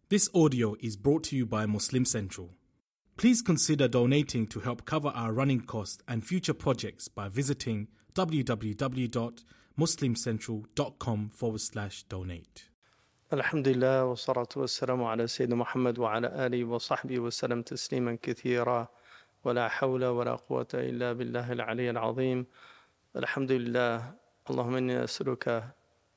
This audio is brought to you by Muslim Central. Please consider donating to help cover our running costs and future projects by visiting www.muslimcentral.com/donate. Alhamdulillah wa salatu wa salamu ala Sayyidina Muhammad wa ala alihi wa sahbihi wa salam tasliman kathira wa la hawla wa la quwwata illa billahi al-ali al-azim. Alhamdulillah, Allahumma inni as'aluka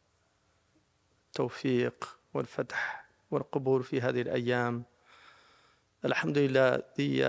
tawfiq wal-fath wal-qabul fi hadhihi al-ayyam. Alhamdulillah, the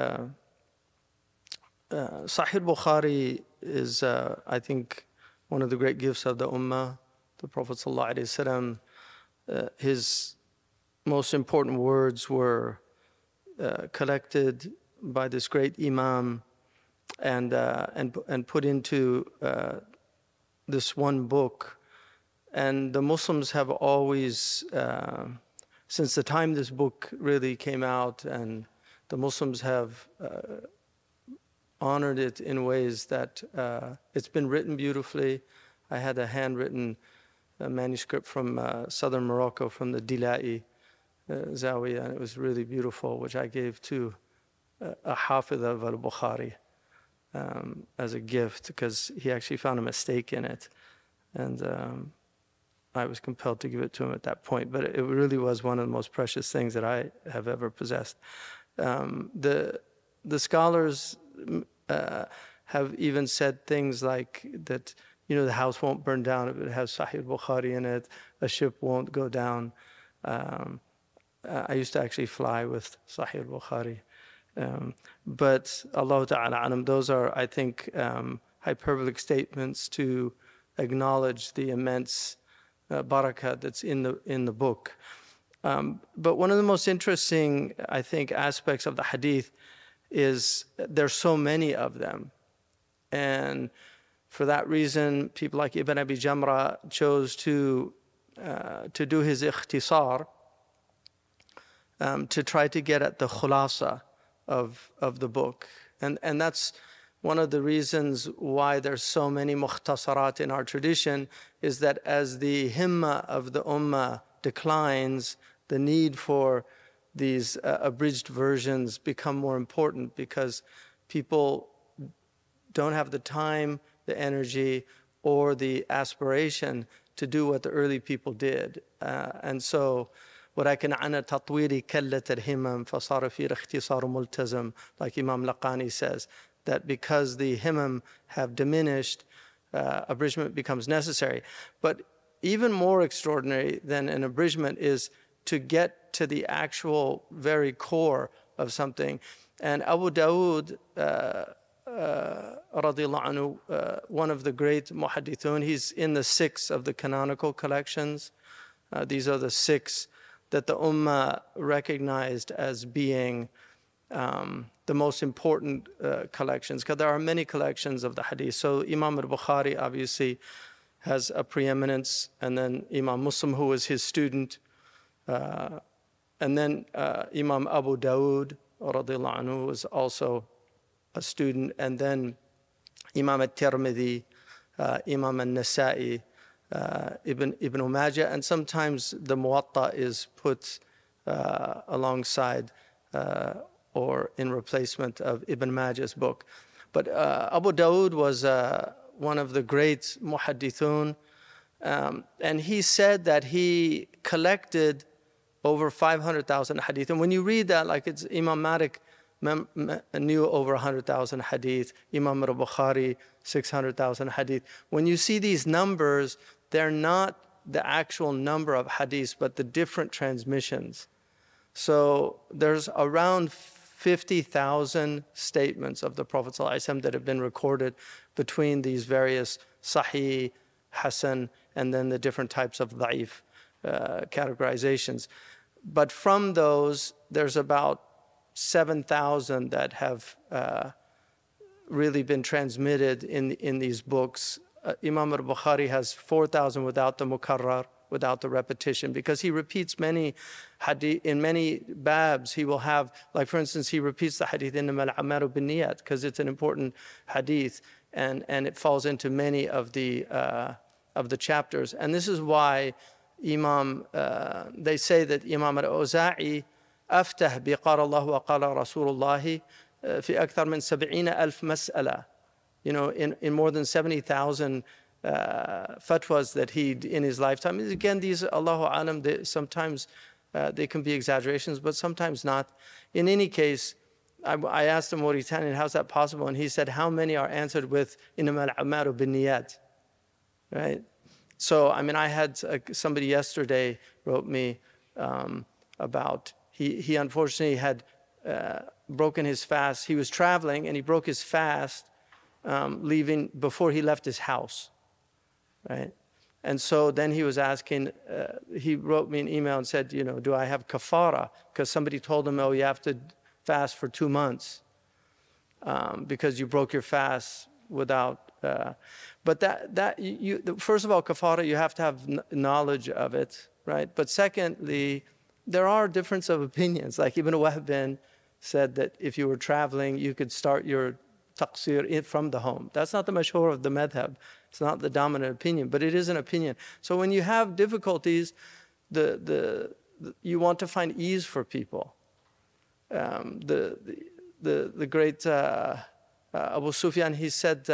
Sahih Bukhari is, I think, one of the great gifts of the Ummah. The Prophet sallallahu alaihi wasallam, his most important words were collected by this great Imam and put into this one book. And the Muslims have always, since the time this book really came out, and the Muslims have honored it in ways that it's been written beautifully. I had a handwritten manuscript from southern Morocco, from the Dilai Zawiya, and it was really beautiful, which I gave to a Hafidh of al-Bukhari as a gift, because he actually found a mistake in it. And I was compelled to give it to him at that point, but it really was one of the most precious things that I have ever possessed. The scholars have even said things like that, you know, the house won't burn down if it has Sahih Bukhari in it, a ship won't go down. I used to actually fly with Sahih Bukhari. But Allah Ta'ala alam, those are, I think, hyperbolic statements to acknowledge the immense barakah that's in the book. But one of the most interesting, I think, aspects of the hadith is there's so many of them. And for that reason, people like Ibn Abi Jamra chose to do his ikhtisar, to try to get at the khulasa of the book. And that's one of the reasons why there's so many mukhtasarat in our tradition, is that as the himma of the ummah declines, the need for these abridged versions become more important, because people don't have the time, the energy, or the aspiration to do what the early people did. And so, ولكن عن تطوير كلة الهمم فصار في الاختصار ملتزم, like Imam Laqani says, that because the himam have diminished, abridgment becomes necessary. But even more extraordinary than an abridgment is to get to the actual very core of something. And Abu Dawood, radiallahu anhu, one of the great muhaddithun, he's in the 6 of the canonical collections. These are the 6 that the ummah recognized as being the most important collections, because there are many collections of the hadith. So Imam al-Bukhari obviously has a preeminence, and then Imam Muslim, who was his student, and then Imam Abu Dawood, radiallahu anhu, was also a student, and then Imam al-Tirmidhi, Imam al-Nasa'i, Ibn Majah, and sometimes the Muwatta is put alongside or in replacement of Ibn Majah's book. But Abu Dawood was one of the great muhaddithun, and he said that he collected over 500,000 hadith. And when you read that, like, it's Imam Malik knew over 100,000 hadith, Imam al-Bukhari 600,000 hadith. When you see these numbers, they're not the actual number of hadiths, but the different transmissions. So there's around 50,000 statements of the Prophet ﷺ that have been recorded between these various Sahih, Hasan, and then the different types of Da'if categorizations. But from those, there's about 7,000 that have really been transmitted in these books. Imam al-Bukhari has 4,000 without the mukarrar, without the repetition, because he repeats many hadith. In many babs, he will have, like for instance, he repeats the hadith إِنَّمَا الْأَعْمَالُ بِالنِّيَّاتِ, because it's an important hadith, and it falls into many of the chapters. And this is why they say that Imam al-Awza'i أفتح بقال الله وقال رسول الله في أكثر من 70,000 مسألة. You know, in more than 70,000 fatwas that he in his lifetime. Again, these Allahu Alam, sometimes they can be exaggerations, but sometimes not. In any case, I asked a Mauritanian, how's that possible? And he said, how many are answered with إنما الأعمال بالنيات, right? So, I mean, I had somebody yesterday wrote me about, he unfortunately had broken his fast. He was traveling and he broke his fast leaving before he left his house, right? And so then he was asking, he wrote me an email and said, you know, do I have kafara? Because somebody told him, oh, you have to fast for 2 months because you broke your fast without, but first of all, kafara, you have to have knowledge of it, right? But secondly, there are differences of opinions. Like Ibn Wahb said that if you were traveling, you could start your taqsir from the home. That's not the mashhur of the madhab. It's not the dominant opinion, but it is an opinion. So when you have difficulties, you want to find ease for people. The great Abu Sufyan, he said,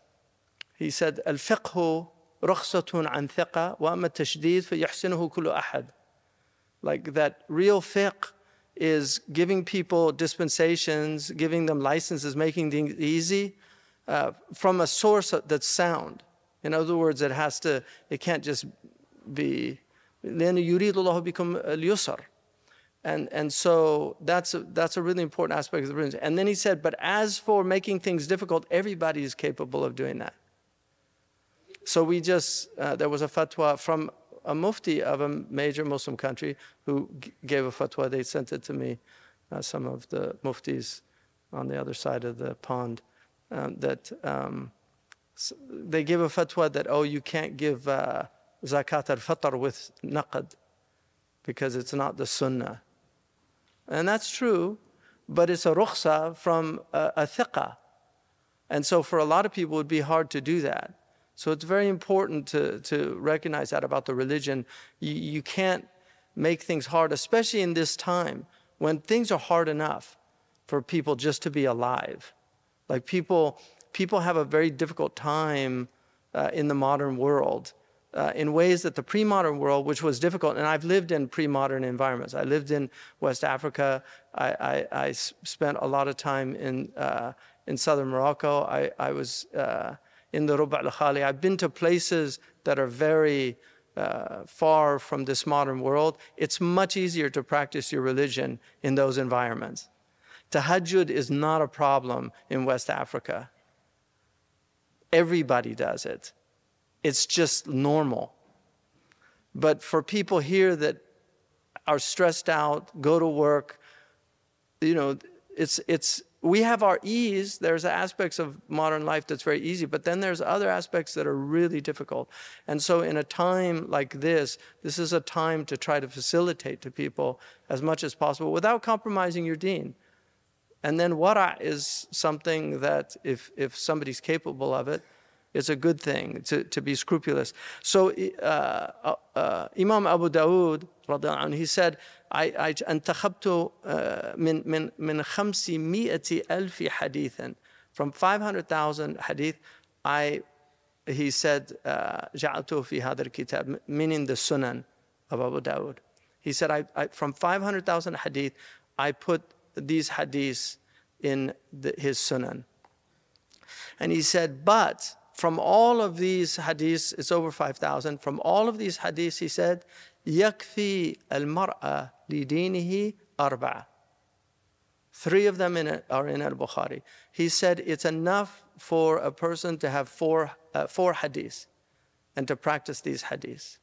الفقه رخصة عن ثقة وأما التشديد فيحسنه كل أحد. Like that real fiqh is giving people dispensations, giving them licenses, making things easy from a source that's sound. In other words, it can't just be لأن يريد الله بكم اليسر. And so that's a really important aspect of the religion. And then he said, but as for making things difficult, everybody is capable of doing that. So we there was a fatwa from a mufti of a major Muslim country who gave a fatwa. They sent it to me, some of the muftis on the other side of the pond, that they give a fatwa that, oh, you can't give zakat al-fitr with naqd because it's not the sunnah. And that's true, but it's a rukhsa from a thiqah. And so for a lot of people, it would be hard to do that. So it's very important to recognize that about the religion. You can't make things hard, especially in this time when things are hard enough for people just to be alive. Like people have a very difficult time in the modern world. In ways that the pre-modern world, which was difficult, and I've lived in pre-modern environments. I lived in West Africa. I spent a lot of time in southern Morocco. I was in the Ruba' al-Khali. I've been to places that are very far from this modern world. It's much easier to practice your religion in those environments. Tahajjud is not a problem in West Africa. Everybody does it. It's just normal. But for people here that are stressed out, go to work, you know, we have our ease. There's aspects of modern life that's very easy, but then there's other aspects that are really difficult. And so in a time like this is a time to try to facilitate to people as much as possible without compromising your deen. And then wara' is something that if somebody's capable of it, it's a good thing to be scrupulous. So Imam Abu Dawood, he said, انتخبت من 500,000 حديثا. From 500,000 hadith, he said, جعلته في هذا الكتاب, meaning the Sunan of Abu Dawood. He said, from 500,000 hadith, I put these hadiths in his Sunan. And he said, but from all of these hadiths, it's over 5,000. From all of these hadiths, he said, يكفي المرأة لدينه أربعة. 3 of them are in al-Bukhari. He said it's enough for a person to have four hadiths and to practice these hadiths.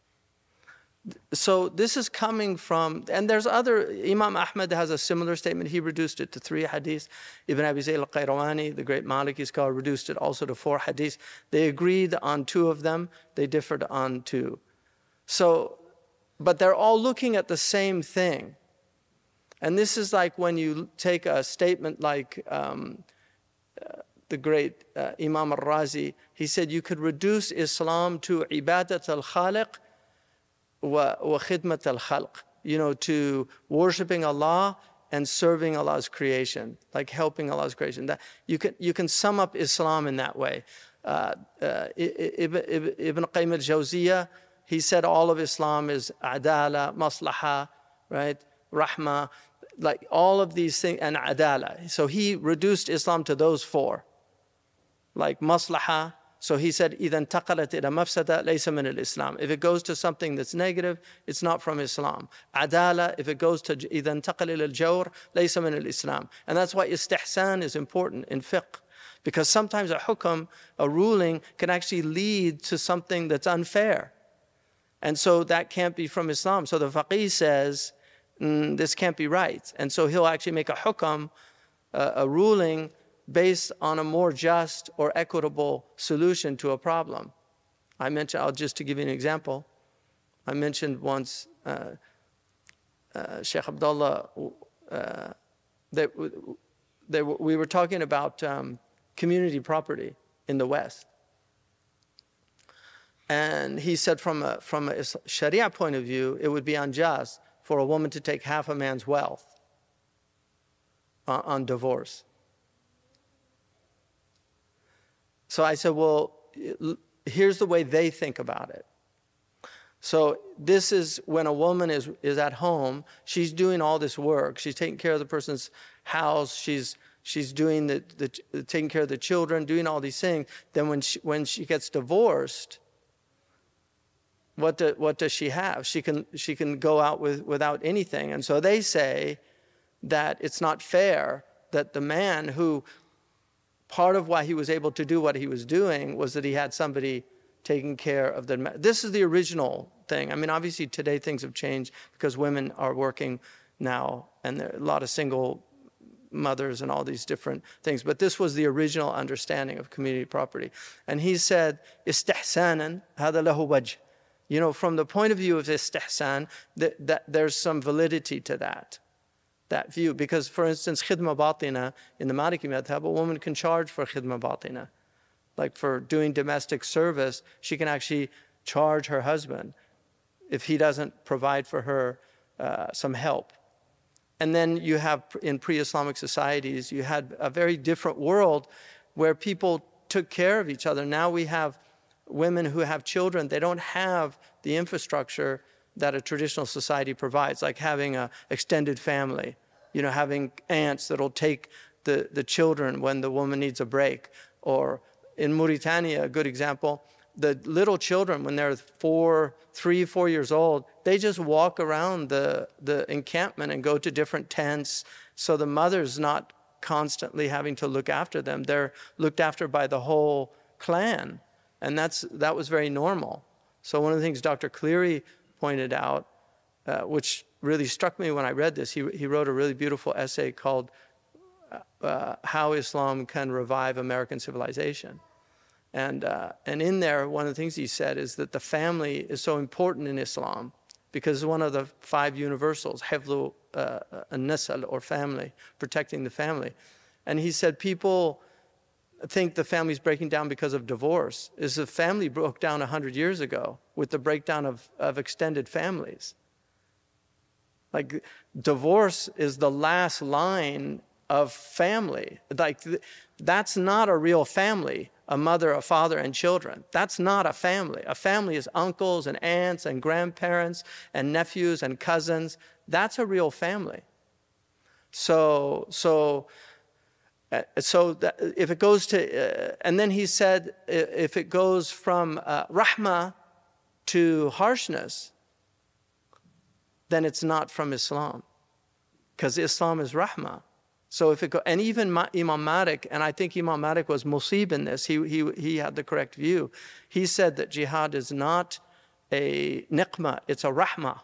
So this is coming from, and there's other, Imam Ahmad has a similar statement. He reduced it to 3 hadiths. Ibn Abi Zayd al-Qayrawani, the great Maliki scholar, reduced it also to 4 hadiths. They agreed on 2 of them. They differed on 2. So, but they're all looking at the same thing. And this is like when you take a statement like the great Imam al-Razi. He said you could reduce Islam to ibadat al-Khaliq وخدمة الخلق, to worshiping Allah and serving Allah's creation, like helping Allah's creation. That you can sum up Islam in that way. Ibn Qayyim al-Jawziyah, he said all of Islam is adala, maslaha, right, rahma, like all of these things, and adala. So he reduced Islam to those four, like maslaha. So he said, إِذَا انْتَقَلَتْ إِلَى مَفْسَدَةٍ لَيْسَ مِنَ الْإِسْلام. If it goes to something that's negative, it's not from Islam. Adala, if it goes to إِذَا انْتَقَلَ إِلَى الْجَوْرِ لَيْسَ مِنَ الْإِسْلام. And that's why istihsan is important in fiqh. Because sometimes a hukm, a ruling, can actually lead to something that's unfair. And so that can't be from Islam. So the faqih says, this can't be right. And so he'll actually make a hukm, a ruling, based on a more just or equitable solution to a problem. I mentioned, just to give you an example, I mentioned once Sheikh Abdullah, we were talking about community property in the West. And he said from a Sharia point of view, it would be unjust for a woman to take half a man's wealth on divorce. So I said, well, here's the way they think about it. So this is when a woman is at home, she's doing all this work. She's taking care of the person's house. She's doing taking care of the children, doing all these things. Then when she gets divorced, what does she have? She can go out without anything. And so they say that it's not fair that the man who, part of why he was able to do what he was doing was that he had somebody taking care of the. This is the original thing. I mean, obviously today things have changed because women are working now, and there are a lot of single mothers and all these different things. But this was the original understanding of community property. And he said, istihsanan hada lahu wajh. From the point of view of istihsan, that there's some validity to that view. Because, for instance, khidma batina, in the Maliki madhab, a woman can charge for khidma batina. Like for doing domestic service, she can actually charge her husband if he doesn't provide for her some help. And then you have, in pre-Islamic societies, you had a very different world where people took care of each other. Now we have women who have children. They don't have the infrastructure that a traditional society provides, like having an extended family, having aunts that'll take the children when the woman needs a break. Or in Mauritania, a good example, the little children, when they're 3, 4 years old, they just walk around the encampment and go to different tents. So the mother's not constantly having to look after them. They're looked after by the whole clan. And that was very normal. So one of the things Dr. Cleary pointed out, which really struck me when I read this, he wrote a really beautiful essay called How Islam Can Revive American Civilization. And in there, one of the things he said is that the family is so important in Islam because it's one of the 5 universals, hifdhu an-nasl, or family, protecting the family. And he said people think the family's breaking down because of divorce. Is the family broke down 100 years ago with the breakdown of extended families. Like, divorce is the last line of family. Like, that's not a real family, a mother, a father, and children. That's not a family. A family is uncles and aunts and grandparents and nephews and cousins. That's a real family. So that if it goes to, and then he said, if it goes from rahmah to harshness, then it's not from Islam, because Islam is rahmah. So if it go, and even Imam Malik, and I think Imam Malik was musib in this, he had the correct view. He said that jihad is not a niqmah, it's a rahmah.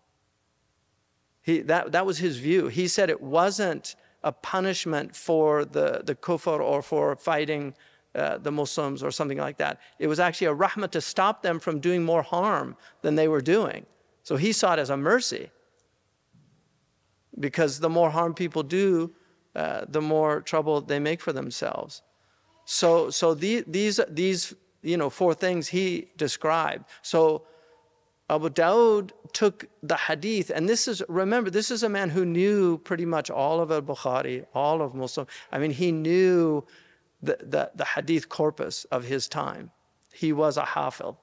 That was his view. He said it wasn't a punishment for the kufr or for fighting the Muslims or something like that. It was actually a rahmah to stop them from doing more harm than they were doing. So he saw it as a mercy, because the more harm people do, the more trouble they make for themselves. So these 4 things he described. So Abu Dawud took the hadith, and remember, this is a man who knew pretty much all of al-Bukhari, all of Muslim. I mean, he knew the hadith corpus of his time. He was a hafid.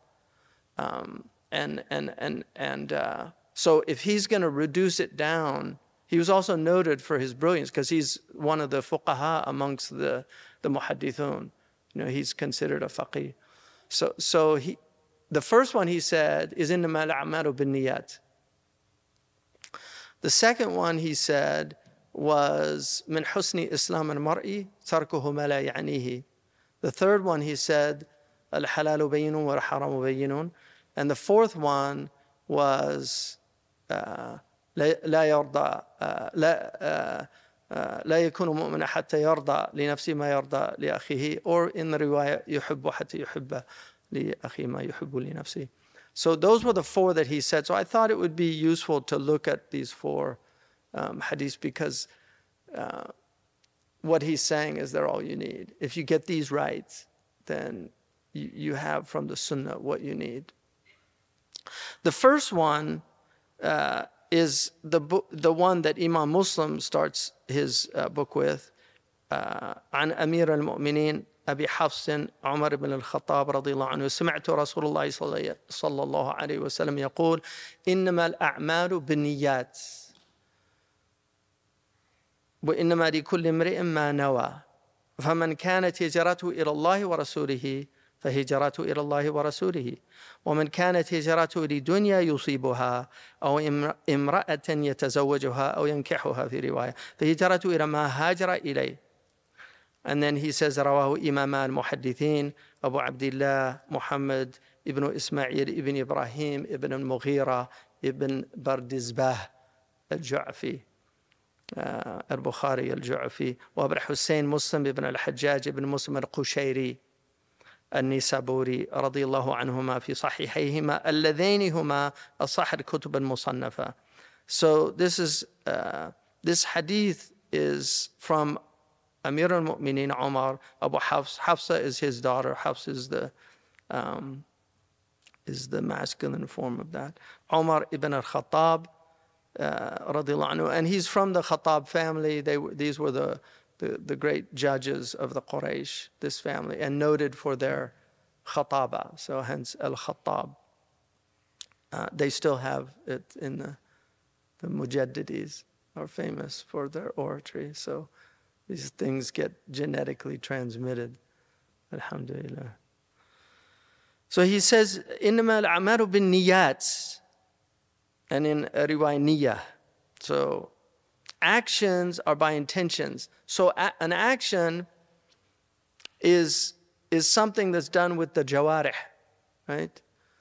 So if he's going to reduce it down, he was also noted for his brilliance because he's one of the fuqaha amongst the muhaddithun. He's considered a faqih. So the first one he said is إِنَّمَا الْأَعْمَالُ بِالنِّيَّاتِ. The second one he said was مِنْ حُسْنِ إِسْلَامِ الْمَرْءِ تَرْكُهُ مَا لَا يَعْنِيهِ. The third one he said الْحَلَالُ بَيِّنٌ وَالْحَرَامُ بَيِّنٌ. And the fourth one was لا يرضى لا يكون مؤمنا حتى يرضى لنفسه ما يرضى لأخيه, or in the riwayah يحب حتى يحب لأخيه ما يحب لنفسه. So those were the four that he said. So I thought it would be useful to look at these four hadiths because what he's saying is they're all you need. If you get these right, then you have from the sunnah what you need. The first one is the one that Imam Muslim starts his book with. عن أمير المؤمنين أبي حفص عمر بن الخطاب رضي الله عنه سمعت رسول الله صلى الله عليه وسلم يقول إنما الأعمال بالنيات وإنما لكل امرئ ما نوى فمن كانت هجرته إلى الله ورسوله فهجرته إلى الله ورسوله ومن كانت هجرته لدنيا يصيبها أو امرأة يتزوجها أو ينكحها في رواية فهجرته إلى ما هاجر إليه. And then he says رواه إمام المحدثين أبو عبد الله محمد ابن إسماعيل ابن إبراهيم ابن المغيرة ابن بردزباه الجعفي البخاري الجعفي وأبو الحسين مسلم ابن الحجاج ابن مسلم القشيري النيسابوري رضي الله عنهما في صحيحيهما اللذين هما أصح الكتب المصنفة. So this hadith is from Amir al-Mu'mineen Umar. Abu Hafs. Hafsa is his daughter. Hafs is the masculine form of that. Umar ibn al-Khattab radiallahu anhu, and he's from the Khattab family. These were the great judges of the Quraysh, this family, and noted for their khataba. So hence al-Khattab. They still have it in the Mujaddidis are famous for their oratory. So these things get genetically transmitted. Alhamdulillah. So he says, إِنَّمَا الْأَعْمَالُ بِالنِّيَّاتِ, and in riwayah niyah. So actions are by intentions. So an action is something that's done with the jawarih, right?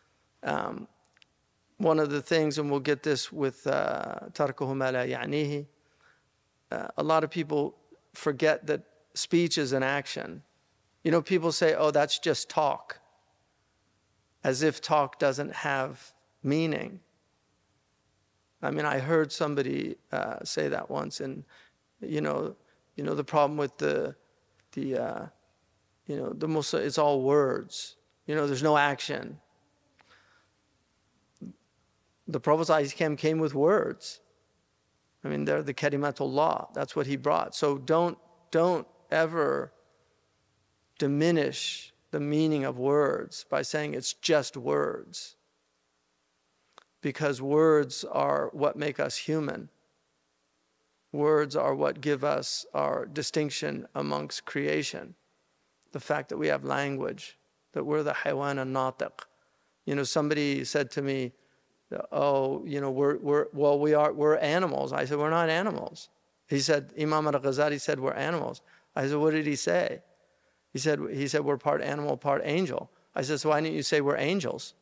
One of the things, and we'll get this with tarkuhu ma la ya'nihi, a lot of people forget that speech is an action. People say, oh, that's just talk, as if talk doesn't have meaning. I mean, I heard somebody say that once, and the problem with the Musa, it's all words. There's no action. The Prophet came with words. I mean, they're the kalimatullah. That's what he brought. So don't ever diminish the meaning of words by saying it's just words. Because words are what make us human. Words are what give us our distinction amongst creation. The fact that we have language, that we're the haywan al-natiq. Somebody said to me, oh, we're animals. I said, we're not animals. He said, Imam al-Ghazali said we're animals. I said, what did he say? He said we're part animal, part angel. I said, so why didn't you say we're angels?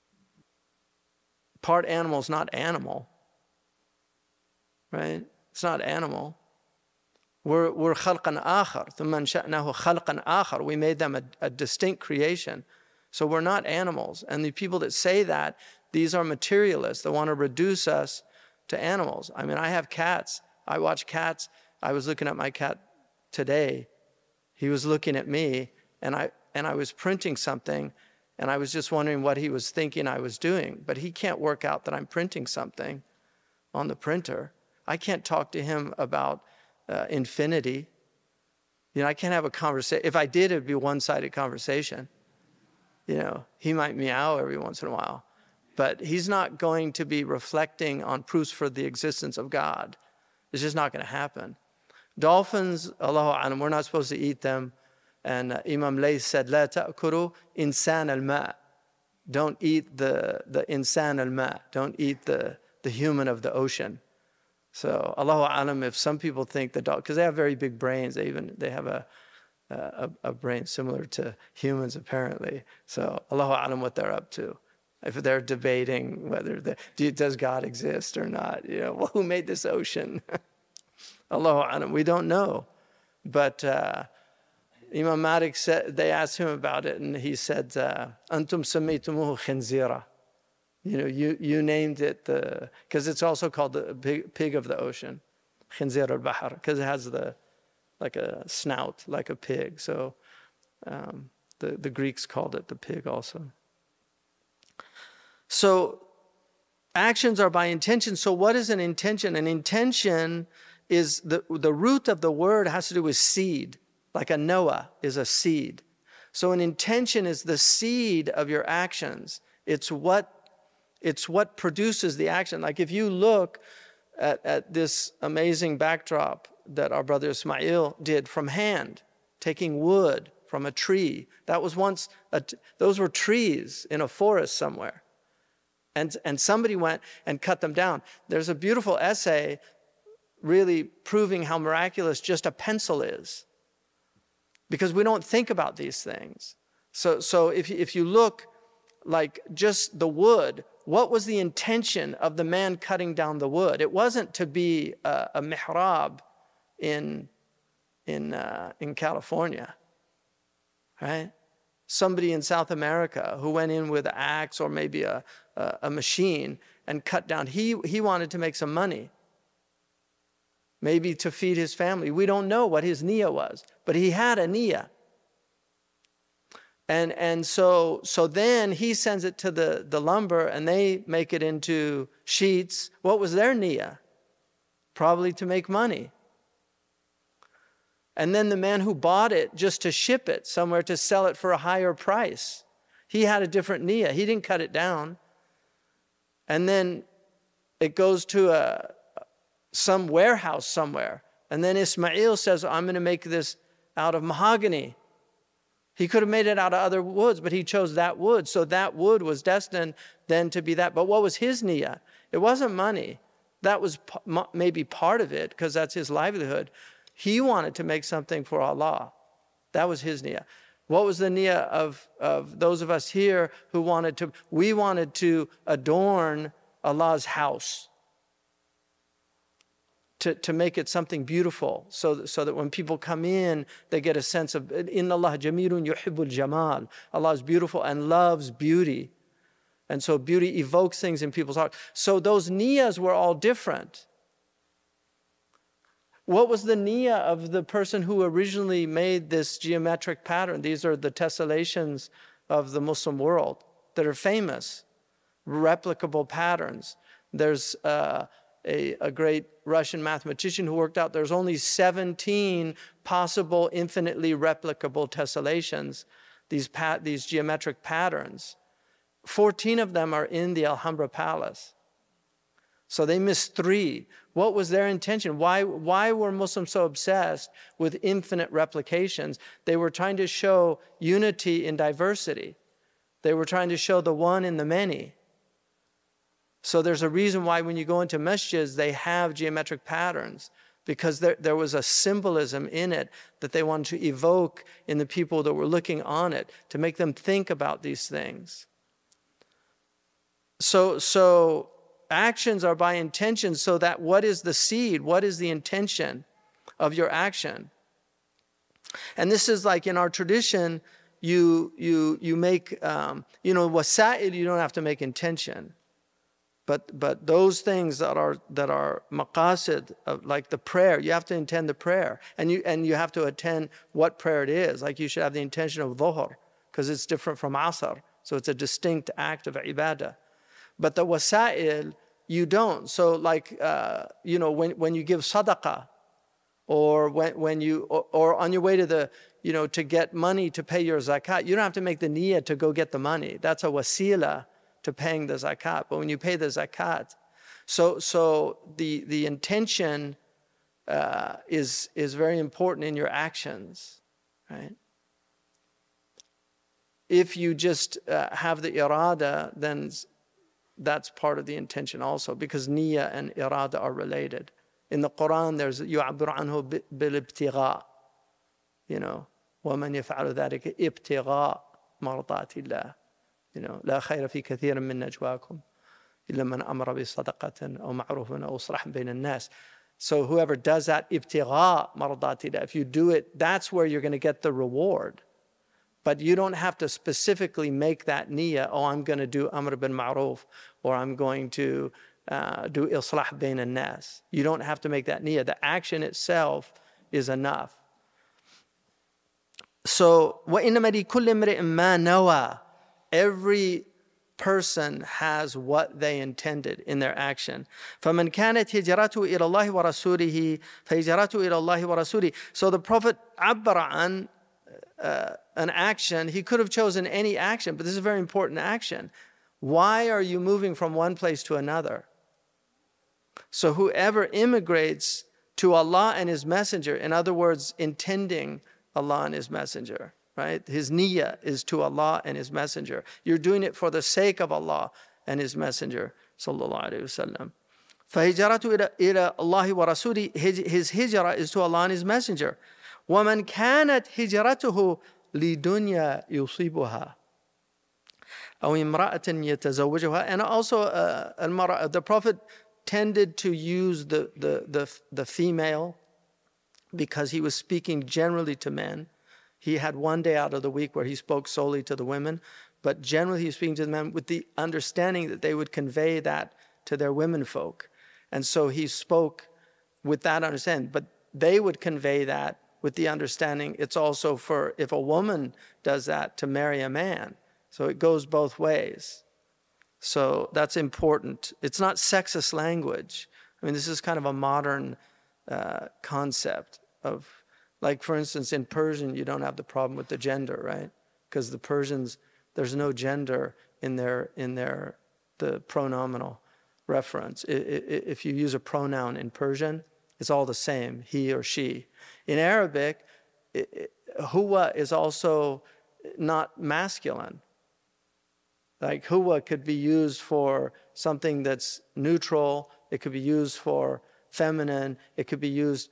Part animal is not animal, right? It's not animal. We're khalqan akhar. ثُمَّ أَنشَأْنَاهُ خَلْقًا آخَر. We made them a distinct creation. So we're not animals. And the people that say that, these are materialists that want to reduce us to animals. I mean, I have cats. I watch cats. I was looking at my cat today. He was looking at me, and I was printing something, And I was just wondering what he was thinking I was doing. But he can't work out that I'm printing something on the printer. I can't talk to him about infinity. I can't have a conversation. If I did, it would be a one-sided conversation. He might meow every once in a while. But he's not going to be reflecting on proofs for the existence of God. It's just not going to happen. Dolphins, Allahu A'lam, we're not supposed to eat them. And Imam Layth said, لا تأكلوا إنسان الماء. Don't eat the insan al-ma. Don't eat the human of the ocean. So Allahu A'lam, if some people think the dog, because they have very big brains, they have a brain similar to humans apparently. So Allahu A'lam what they're up to. If they're debating whether does God exist or not, well, who made this ocean? Allahu A'lam, we don't know. But Imam Malik said, they asked him about it, and he said, "Antum sammaytumuhu khinzira." You named it because it's also called the pig of the ocean, khinzir al-bahr, because it has like a snout, like a pig. So the Greeks called it the pig also. So actions are by intention. So what is an intention? An intention is the root of the word has to do with seed. Like a Noah is a seed. So an intention is the seed of your actions. It's what produces the action. Like if you look at this amazing backdrop that our brother Ismail did from hand, taking wood from a tree. That was once, those were trees in a forest somewhere. And somebody went and cut them down. There's a beautiful essay really proving how miraculous just a pencil is. Because we don't think about these things. So if you look like just the wood, what was the intention of the man cutting down the wood? It wasn't to be a mihrab in California, right? Somebody in South America who went in with an axe or maybe a machine and cut down. He wanted to make some money. Maybe to feed his family. We don't know what his niyyah was, but he had a niyyah. And so then he sends it to the lumber and they make it into sheets. What was their niyyah? Probably to make money. And then the man who bought it just to ship it somewhere to sell it for a higher price, he had a different niyyah. He didn't cut it down. And then it goes to some warehouse somewhere. And then Ismail says, I'm going to make this out of mahogany. He could have made it out of other woods, but he chose that wood. So that wood was destined then to be that. But what was his niyyah? It wasn't money. That was maybe part of it because that's his livelihood. He wanted to make something for Allah. That was his niyyah. What was the niyyah of those of us here who we wanted to adorn Allah's house. To make it something beautiful, so that when people come in, they get a sense of Inna Allah Jamilun Yuhibbul Jamal. Allah is beautiful and loves beauty, and so beauty evokes things in people's hearts. So those niyyahs were all different. What was the niyyah of the person who originally made this geometric pattern? These are the tessellations of the Muslim world that are famous, replicable patterns. There's a great Russian mathematician who worked out there's only 17 possible infinitely replicable tessellations, these geometric patterns. 14 of them are in the Alhambra Palace. So they missed 3. What was their intention? Why were Muslims so obsessed with infinite replications? They were trying to show unity in diversity. They were trying to show the one in the many. So there's a reason why when you go into masjids, they have geometric patterns, because there was a symbolism in it that they wanted to evoke in the people that were looking on it, to make them think about these things. So actions are by intention, so that what is the seed? What is the intention of your action? And this is like in our tradition, you make, wasa'il, you don't have to make intention. But those things that are maqasid, like the prayer, you have to intend the prayer, and you have to attend what prayer it is. Like you should have the intention of dhuhr, because it's different from asr. So it's a distinct act of ibadah. But the wasa'il, you don't. So like, when you give sadaqah, or when you, or on your way to the, to get money to pay your zakat, you don't have to make the niyyah to go get the money. That's a wasila to paying the zakat. But when you pay the zakat, so the intention is very important in your actions, right? If you just have the irada, then that's part of the intention also, because niyyah and irada are related. In the Quran, there's يُعَبِّرُ عَنْهُ بِالِابْتِغَاءِ, وَمَنْ يَفْعَلُ ذَلِكَ ابْتِغَاءَ مَرْضَاتِ اللَّهِ, لَا خَيْرَ فِي كَثِيرٍ مِّن نَجْوَاكُمْ إِلَّا مَنْ أَمَرَ بِصَدَقَةٍ أَوْ مَعْرُوفٍ أَوْ إِصْلَاحٍ بَيْنَ النَّاسِ. So whoever does that, ibtigha mardati, if you do it, that's where you're going to get the reward. But you don't have to specifically make that niyyah, I'm going to do amr bil ma'ruf, or I'm going to do islah bayn al-nas. You don't have to make that niyyah. The action itself is enough. So, وَإِنَّمَا لِكُلِّ امْرِئٍ مَّا نَوَى. Every person has what they intended in their action. فَمَنْ كَانَتْ هِجْرَتُهُ إِلَى اللَّهِ وَرَسُولِهِ فَهِجْرَتُهُ إِلَى اللَّهِ وَرَسُولِهِ. So the Prophet عَبَّرَ عن an action. He could have chosen any action, but this is a very important action. Why are you moving from one place to another? So whoever immigrates to Allah and His Messenger, in other words, intending Allah and His Messenger, right? His niyyah is to Allah and His Messenger. You're doing it for the sake of Allah and His Messenger, sallallahu alaihi wasallam. فَهِجْرَةُ إِلَى اللَّهِ وَرَسُولِهِ. His hijrah is to Allah and His Messenger. وَمَنْ كَانَتْ هِجْرَتُهُ لِدُنْيَا يُصِيبُهَا أَوْ إِمْرَأَةٍ يَتَزَوَّجُهَا. And also the Prophet tended to use the female because he was speaking generally to men. He had one day out of the week where he spoke solely to the women, but generally he was speaking to the men with the understanding that they would convey that to their women folk. And so he spoke with that understanding, but they would convey that with the understanding it's also for, if a woman does that, to marry a man. So it goes both ways. So that's important. It's not sexist language. I mean, this is kind of a modern concept of, like, for instance, in Persian, you don't have the problem with the gender, right? Because the Persians, there's no gender in the pronominal reference. If you use a pronoun in Persian, it's all the same, he or she. In Arabic, huwa is also not masculine. Like huwa could be used for something that's neutral. It could be used for feminine. It could be used,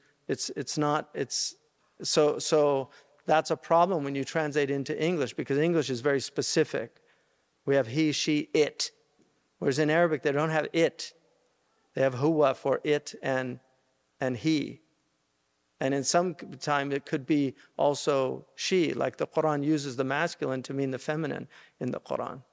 so that's a problem when you translate into English, because English is very specific. We have he, she, it. Whereas in Arabic, they don't have it. They have huwa for it and he. And in some time, it could be also she, like the Quran uses the masculine to mean the feminine in the Quran.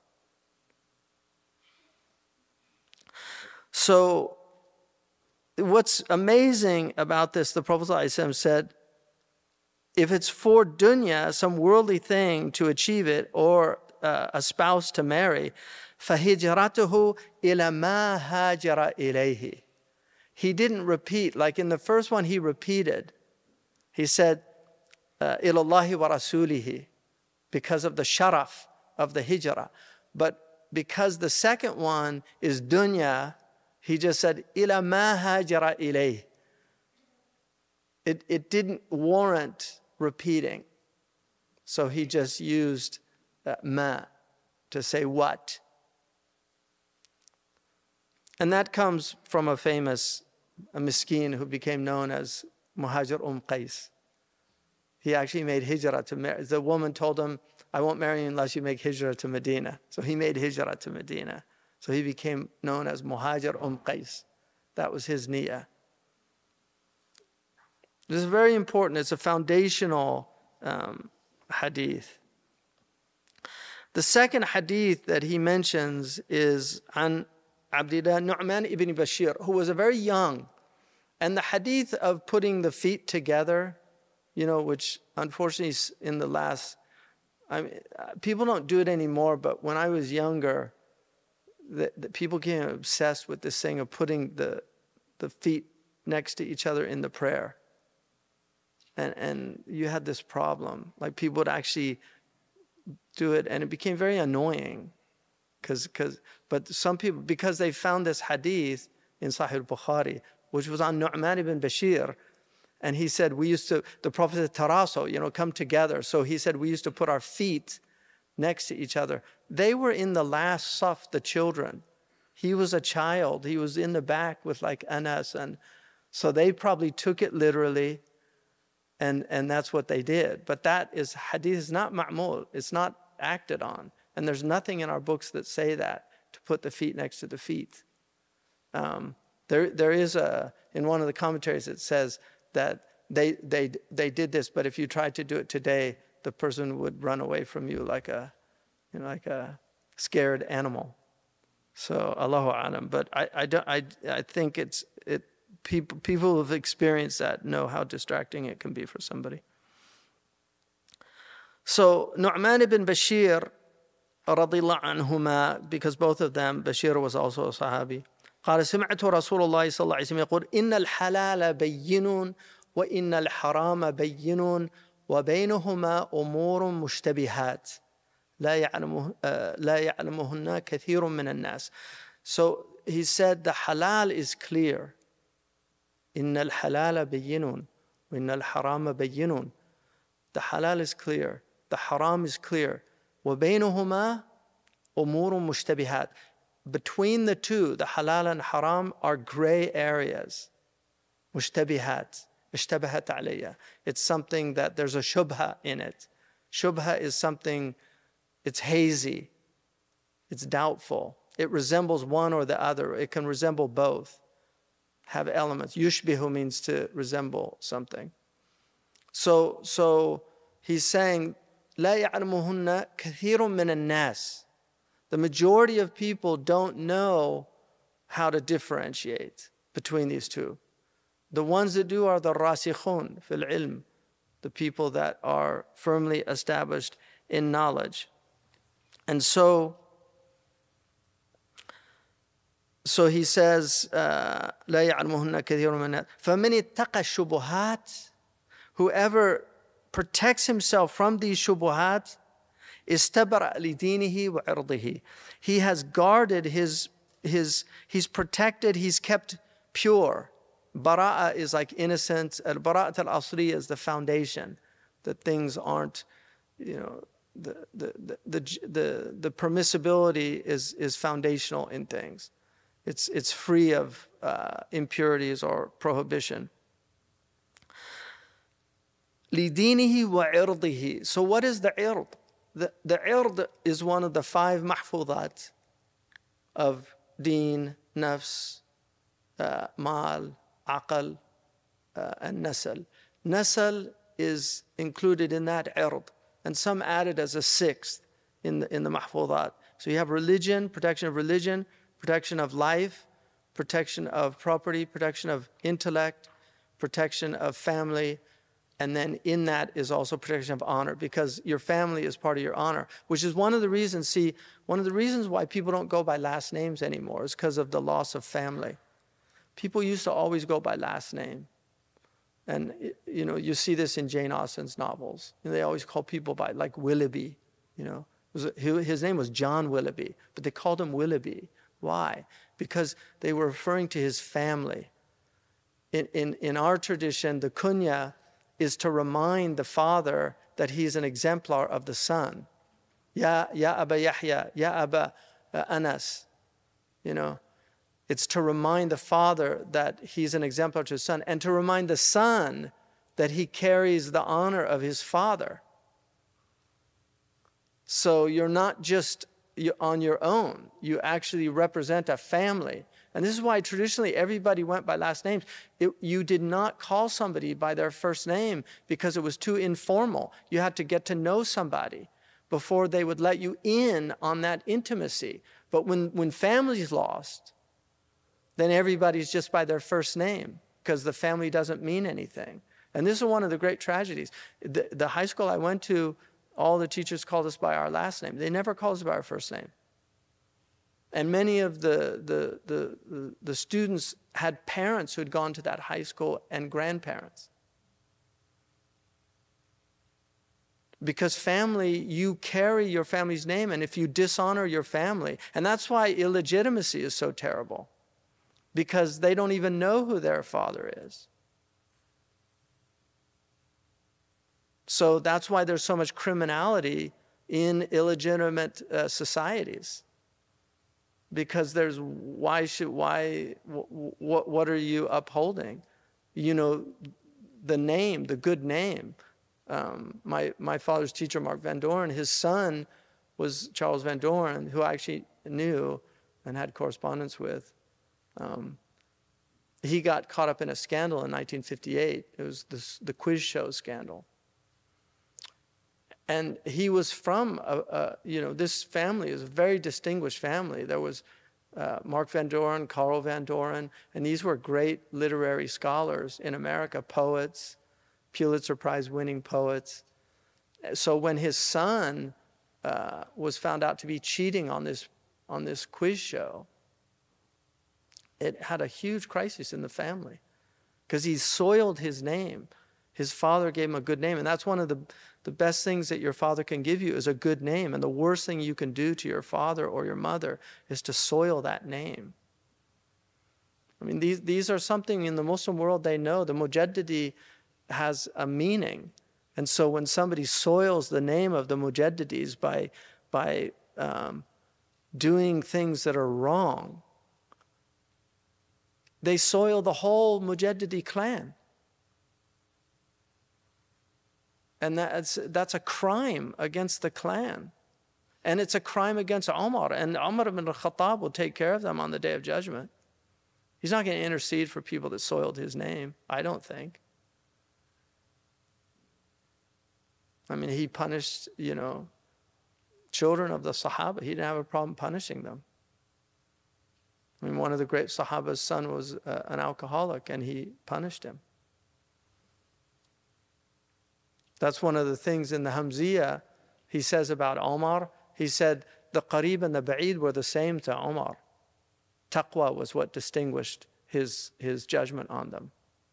So what's amazing about this, the Prophet ﷺ said, if it's for dunya, some worldly thing to achieve it, or a spouse to marry, فَهِجْرَتُهُ إِلَى مَا هَاجَرَ إِلَيْهِ. He didn't repeat, like in the first one he repeated. He said, إِلَى اللَّهِ وَرَسُولِهِ, because of the sharaf of the hijrah. But because the second one is dunya, he just said, إِلَى مَا هَاجَرَ إِلَيْهِ. It didn't warrant repeating. So he just used ma to say what. And that comes from a famous miskin who became known as Muhajir Qais. He actually made hijrah to marry. The woman told him, I won't marry you unless you make hijrah to Medina. So he made hijrah to Medina. So he became known as Muhajir Qais. That was his niyyah. This is very important. It's a foundational hadith. The second hadith that he mentions is an Abdullah Nu'man ibn Bashir, who was a very young. And the hadith of putting the feet together, which unfortunately in the last I mean, people don't do it anymore, but when I was younger, the people became obsessed with this thing of putting the feet next to each other in the prayer. And you had this problem. Like people would actually do it, and it became very annoying. But some people, because they found this hadith in Sahih al-Bukhari, which was on Nu'man ibn Bashir, and he said, the Prophet said, taraso, come together. So he said, we used to put our feet next to each other. They were in the last saf, the children. He was a child. He was in the back with like Anas. And so they probably took it literally, and that's what they did. But that is, hadith is not ma'mul. It's not acted on. And there's nothing in our books that say that, to put the feet next to the feet. There is in one of the commentaries it says that they did this, but if you tried to do it today, the person would run away from you like a scared animal. So Allahu A'lam. But I think people who have experienced that know how distracting it can be for somebody. So Nu'man ibn Bashir radiyallahu anhuma, because both of them, Bashir was also a Sahabi, قال سمعت رسول الله صلى الله عليه وسلم يقول إن الحلال بين وإن الحرام بين وبينهما أمور مشتبهات لا يعلمهن كثير من الناس. So he said the halal is clear. إن الحلال بين وإن الحرام بين. The halal is clear. The haram is clear. وبينهما أمور مشتبهات. Between the two, the halal and haram, are gray areas. Mushtabihat. Ishtabahat alayya. It's something that there's a shubha in it. Shubha is something, it's hazy. It's doubtful. It resembles one or the other. It can resemble both. Have elements. Yushbihu means to resemble something. So he's saying, لا يعلمهن كثير من الناس. The majority of people don't know how to differentiate between these two. The ones that do are the rasikhun fil ilm, the people that are firmly established in knowledge. And so he says, لا يعلمهن كثير من الناس فمن اتقى الشبهات, whoever protects himself from these shubuhat, استبرأ لدينه وعرضه. He has guarded he's protected, he's kept pure. Bara'a is like innocence. Al-bara'at al-asliya is the foundation, that things aren't, the permissibility is foundational in things. It's free of impurities or prohibition. لدينه وعرضه. So what is the ird? The ird is one of the 5 mahfudat of deen, nafs, mal, aqal, and nasal. Nasal is included in that ird, and some added as a 6th in the mahfudat. So you have religion, protection of life, protection of property, protection of intellect, protection of family. And then in that is also protection of honor, because your family is part of your honor, which is one of the reasons why people don't go by last names anymore, is because of the loss of family. People used to always go by last name. And, you see this in Jane Austen's novels. They always call people by, like, Willoughby, His name was John Willoughby, but they called him Willoughby. Why? Because they were referring to his family. In our tradition, the kunya is to remind the father that he's an exemplar of the son. Ya Aba Yahya, Ya Aba Anas. It's to remind the father that he's an exemplar to his son, and to remind the son that he carries the honor of his father. So you're not just on your own. You actually represent a family. And this is why traditionally everybody went by last names. You did not call somebody by their first name because it was too informal. You had to get to know somebody before they would let you in on that intimacy. But when family's lost, then everybody's just by their first name, because the family doesn't mean anything. And this is one of the great tragedies. The high school I went to, all the teachers called us by our last name. They never called us by our first name. And many of the students had parents who had gone to that high school and grandparents. Because family, you carry your family's name, and if you dishonor your family, and that's why illegitimacy is so terrible, because they don't even know who their father is. So that's why there's so much criminality in illegitimate societies. Because there's, what are you upholding? You know, the name, the good name. My father's teacher, Mark Van Doren, his son was Charles Van Doren, who I actually knew and had correspondence with. He got caught up in a scandal in 1958. It was the quiz show scandal. And he was from, this family is a very distinguished family. There was Mark Van Doren, Carl Van Doren, and these were great literary scholars in America, poets, Pulitzer Prize winning poets. So when his son was found out to be cheating on this quiz show, it had a huge crisis in the family because he soiled his name. His father gave him a good name, and that's one of the best things that your father can give you is a good name. And the worst thing you can do to your father or your mother is to soil that name. I mean, these are something in the Muslim world they know. The Mujaddidi has a meaning. And so when somebody soils the name of the Mujaddidis by doing things that are wrong, they soil the whole Mujaddidi clan. And that's a crime against the clan. And it's a crime against Umar. And Umar ibn al-Khattab will take care of them on the Day of Judgment. He's not going to intercede for people that soiled his name, I don't think. I mean, he punished, children of the Sahaba. He didn't have a problem punishing them. I mean, one of the great Sahaba's son was an alcoholic, and he punished him. That's one of the things in the Hamziya he says about Omar. He said the Qarib and the Ba'id were the same to Omar. Taqwa was what distinguished his judgment on them.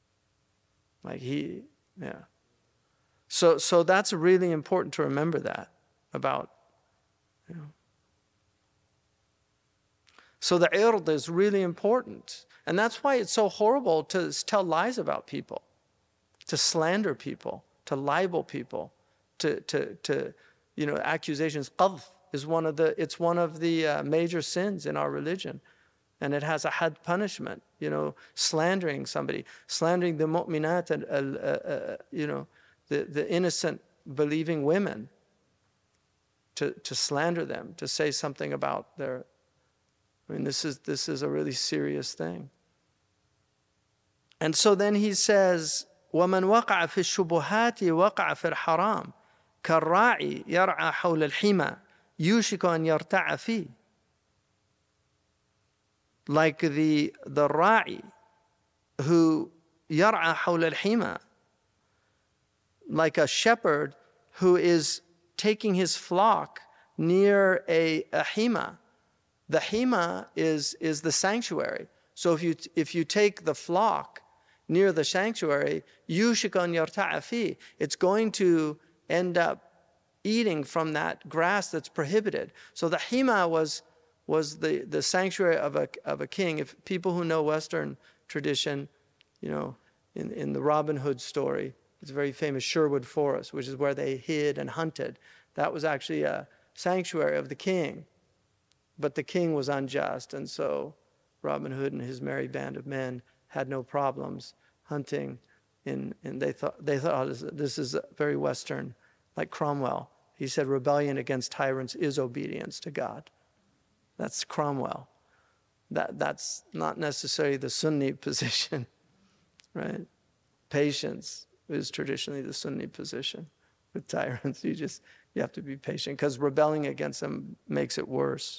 So that's really important to remember that about, So the ird is really important. And that's why it's so horrible to tell lies about people, to slander people, to libel people, to accusations. Qadh is one of the major sins in our religion, and it has a had punishment. Slandering somebody, slandering the mu'minat, and the innocent believing women. To slander them, to say something about their. I mean, this is a really serious thing. And so then he says, وَمَنْ وَقَعَ فِي الشُّبُهَاتِ وَقَعَ فِي الْحَرَامِ كَالرَّاعِ يَرْعَى حَوْلَ الْحِمَى يُوشِكُ أَنْ يَرْتَعَ فِيهِ. Like the ra'i who يَرْعَى حَوْلَ الْحِمَى, like a shepherd who is taking his flock near a hima. The hima is the sanctuary. So if you take the flock near the sanctuary, yushik an yarta'a fi, it's going to end up eating from that grass that's prohibited. So the hima was the sanctuary of a king. If people who know Western tradition, in the Robin Hood story, it's a very famous Sherwood Forest, which is where they hid and hunted. That was actually a sanctuary of the king. But the king was unjust, and so Robin Hood and his merry band of men had no problems hunting and they thought this is very Western, like Cromwell. He said rebellion against tyrants is obedience to God. That's Cromwell. That's not necessarily the Sunni position, right? Patience is traditionally the Sunni position with tyrants. You have to be patient because rebelling against them makes it worse.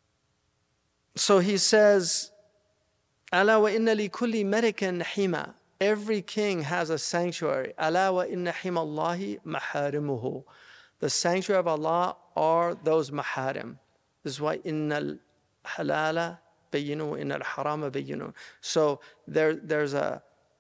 So he says, أَلَا وَإِنَّ لِكُلِّ مَلِكٍ حِمَى. every king has a sanctuary. أَلَا وَإِنَّ حِمَ اللَّهِ مَحَارِمُهُ. The sanctuary of Allah are those maharim. This is why إِنَّ الْحَلَالَ بَيِّنُوا وَإِنَّ الْحَرَامَ بَيِّنُوا. So there's a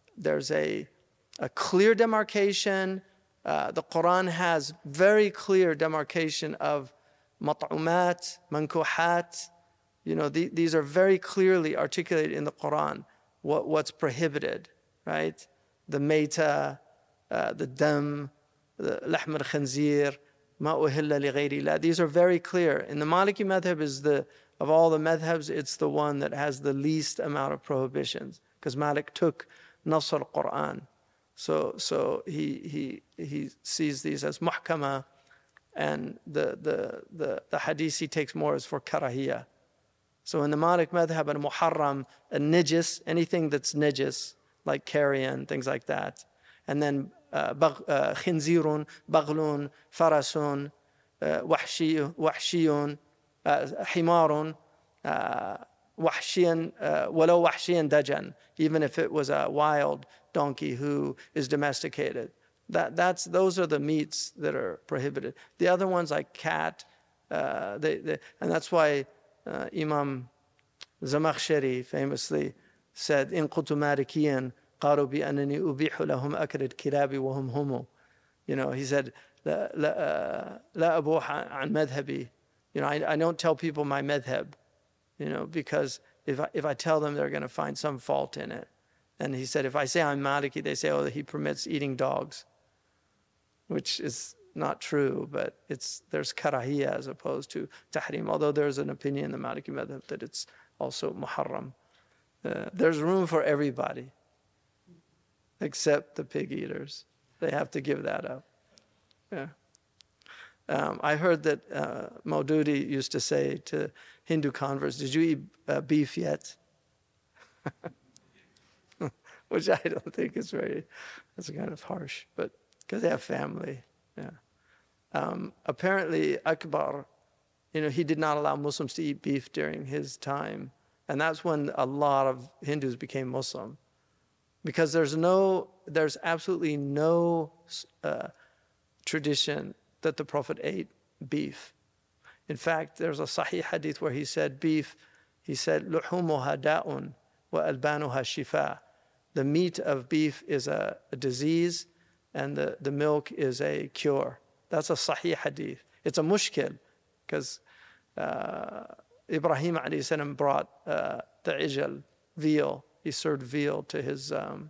clear demarcation. The Quran has very clear demarcation of mat'umat, mankuhat. These are very clearly articulated in the Quran, what's prohibited, right? The mayta, the dam, the lahm al-khanzir, ma uhilla li ghayrillah. These are very clear. In the Maliki madhab of all the madhabs, it's the one that has the least amount of prohibitions, because Malik took Nas al-Quran. So he sees these as muhkama, and the hadith he takes more as for karahiyah. So in the Malik madhab, and muharram, and nijis, anything that's nijis, like carrion, things like that. And then khinzirun, baghlun, farasun, wahshiyun, himarun, wahshiyan, walau wahshiyan dajan, even if it was a wild donkey who is domesticated. Those are the meats that are prohibited. The other ones like cat, and that's why Imam Zamakhshari famously said, "In kuntu malikiyan qalu bi annani ubihu lahum akl al-kilabi wa hum humu." He said, "La abuh an madhabi." I don't tell people my madhab, because if I tell them, they're going to find some fault in it. And he said, if I say I'm Maliki, they say, oh, he permits eating dogs, which is not true, but there's karahiyya as opposed to tahrim, although there's an opinion in the Maliki madhab that it's also muharram. There's room for everybody, except the pig eaters. They have to give that up. Yeah. I heard that Maududi used to say to Hindu converts, did you eat beef yet? Which I don't think is that's kind of harsh, but because they have family. Yeah. Apparently Akbar, he did not allow Muslims to eat beef during his time. And that's when a lot of Hindus became Muslim. Because there's absolutely no tradition that the Prophet ate beef. In fact, there's a Sahih hadith where he said beef, لُحُومُهَا دَاءٌ وَأَلْبَانُهَا شِفَاءٌ. The meat of beef is a disease, and the milk is a cure. That's a Sahih hadith. It's a mushkil, because Ibrahim alayhi salam brought the ijal, veal. He served veal to his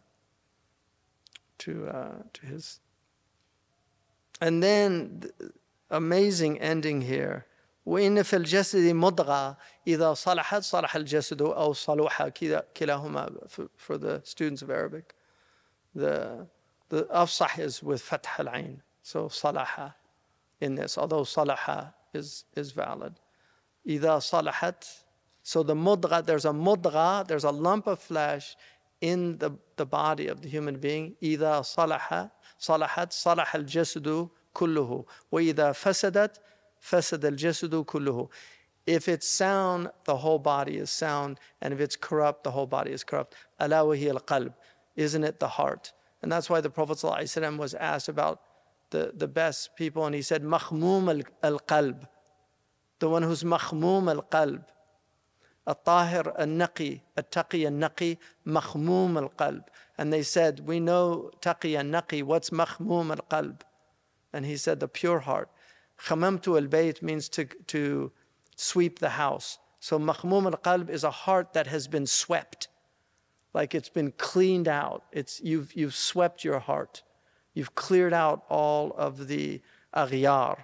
and then amazing ending here. وإن في الجسد مضغة إذا صلحت صلح الجسد أو صلوح كلاهما. For the students of Arabic, the afsah is with fath al-ain, so salaha in this, although salaha is valid. إذا صلحت, so the mudgha, there's a lump of flesh in the body of the human being. إذا صلحت صلح الجسد كله وإذا فسدت فسد الجسد كله. If it's sound, the whole body is sound, and if it's corrupt, the whole body is corrupt. ألا وهي القلب, isn't it the heart? And that's why the Prophet ﷺ was asked about the best people, and he said, مخموم القلب, the one who's مخموم القلب. الطاهر النقي, التقي النقي, مخموم القلب. And they said, we know taqi and naqi, what's مخموم القلب? And he said, the pure heart. خممت البيت means to sweep the house. So مخموم القلب is a heart that has been swept, like it's been cleaned out. You've swept your heart. You've cleared out all of the aghyar.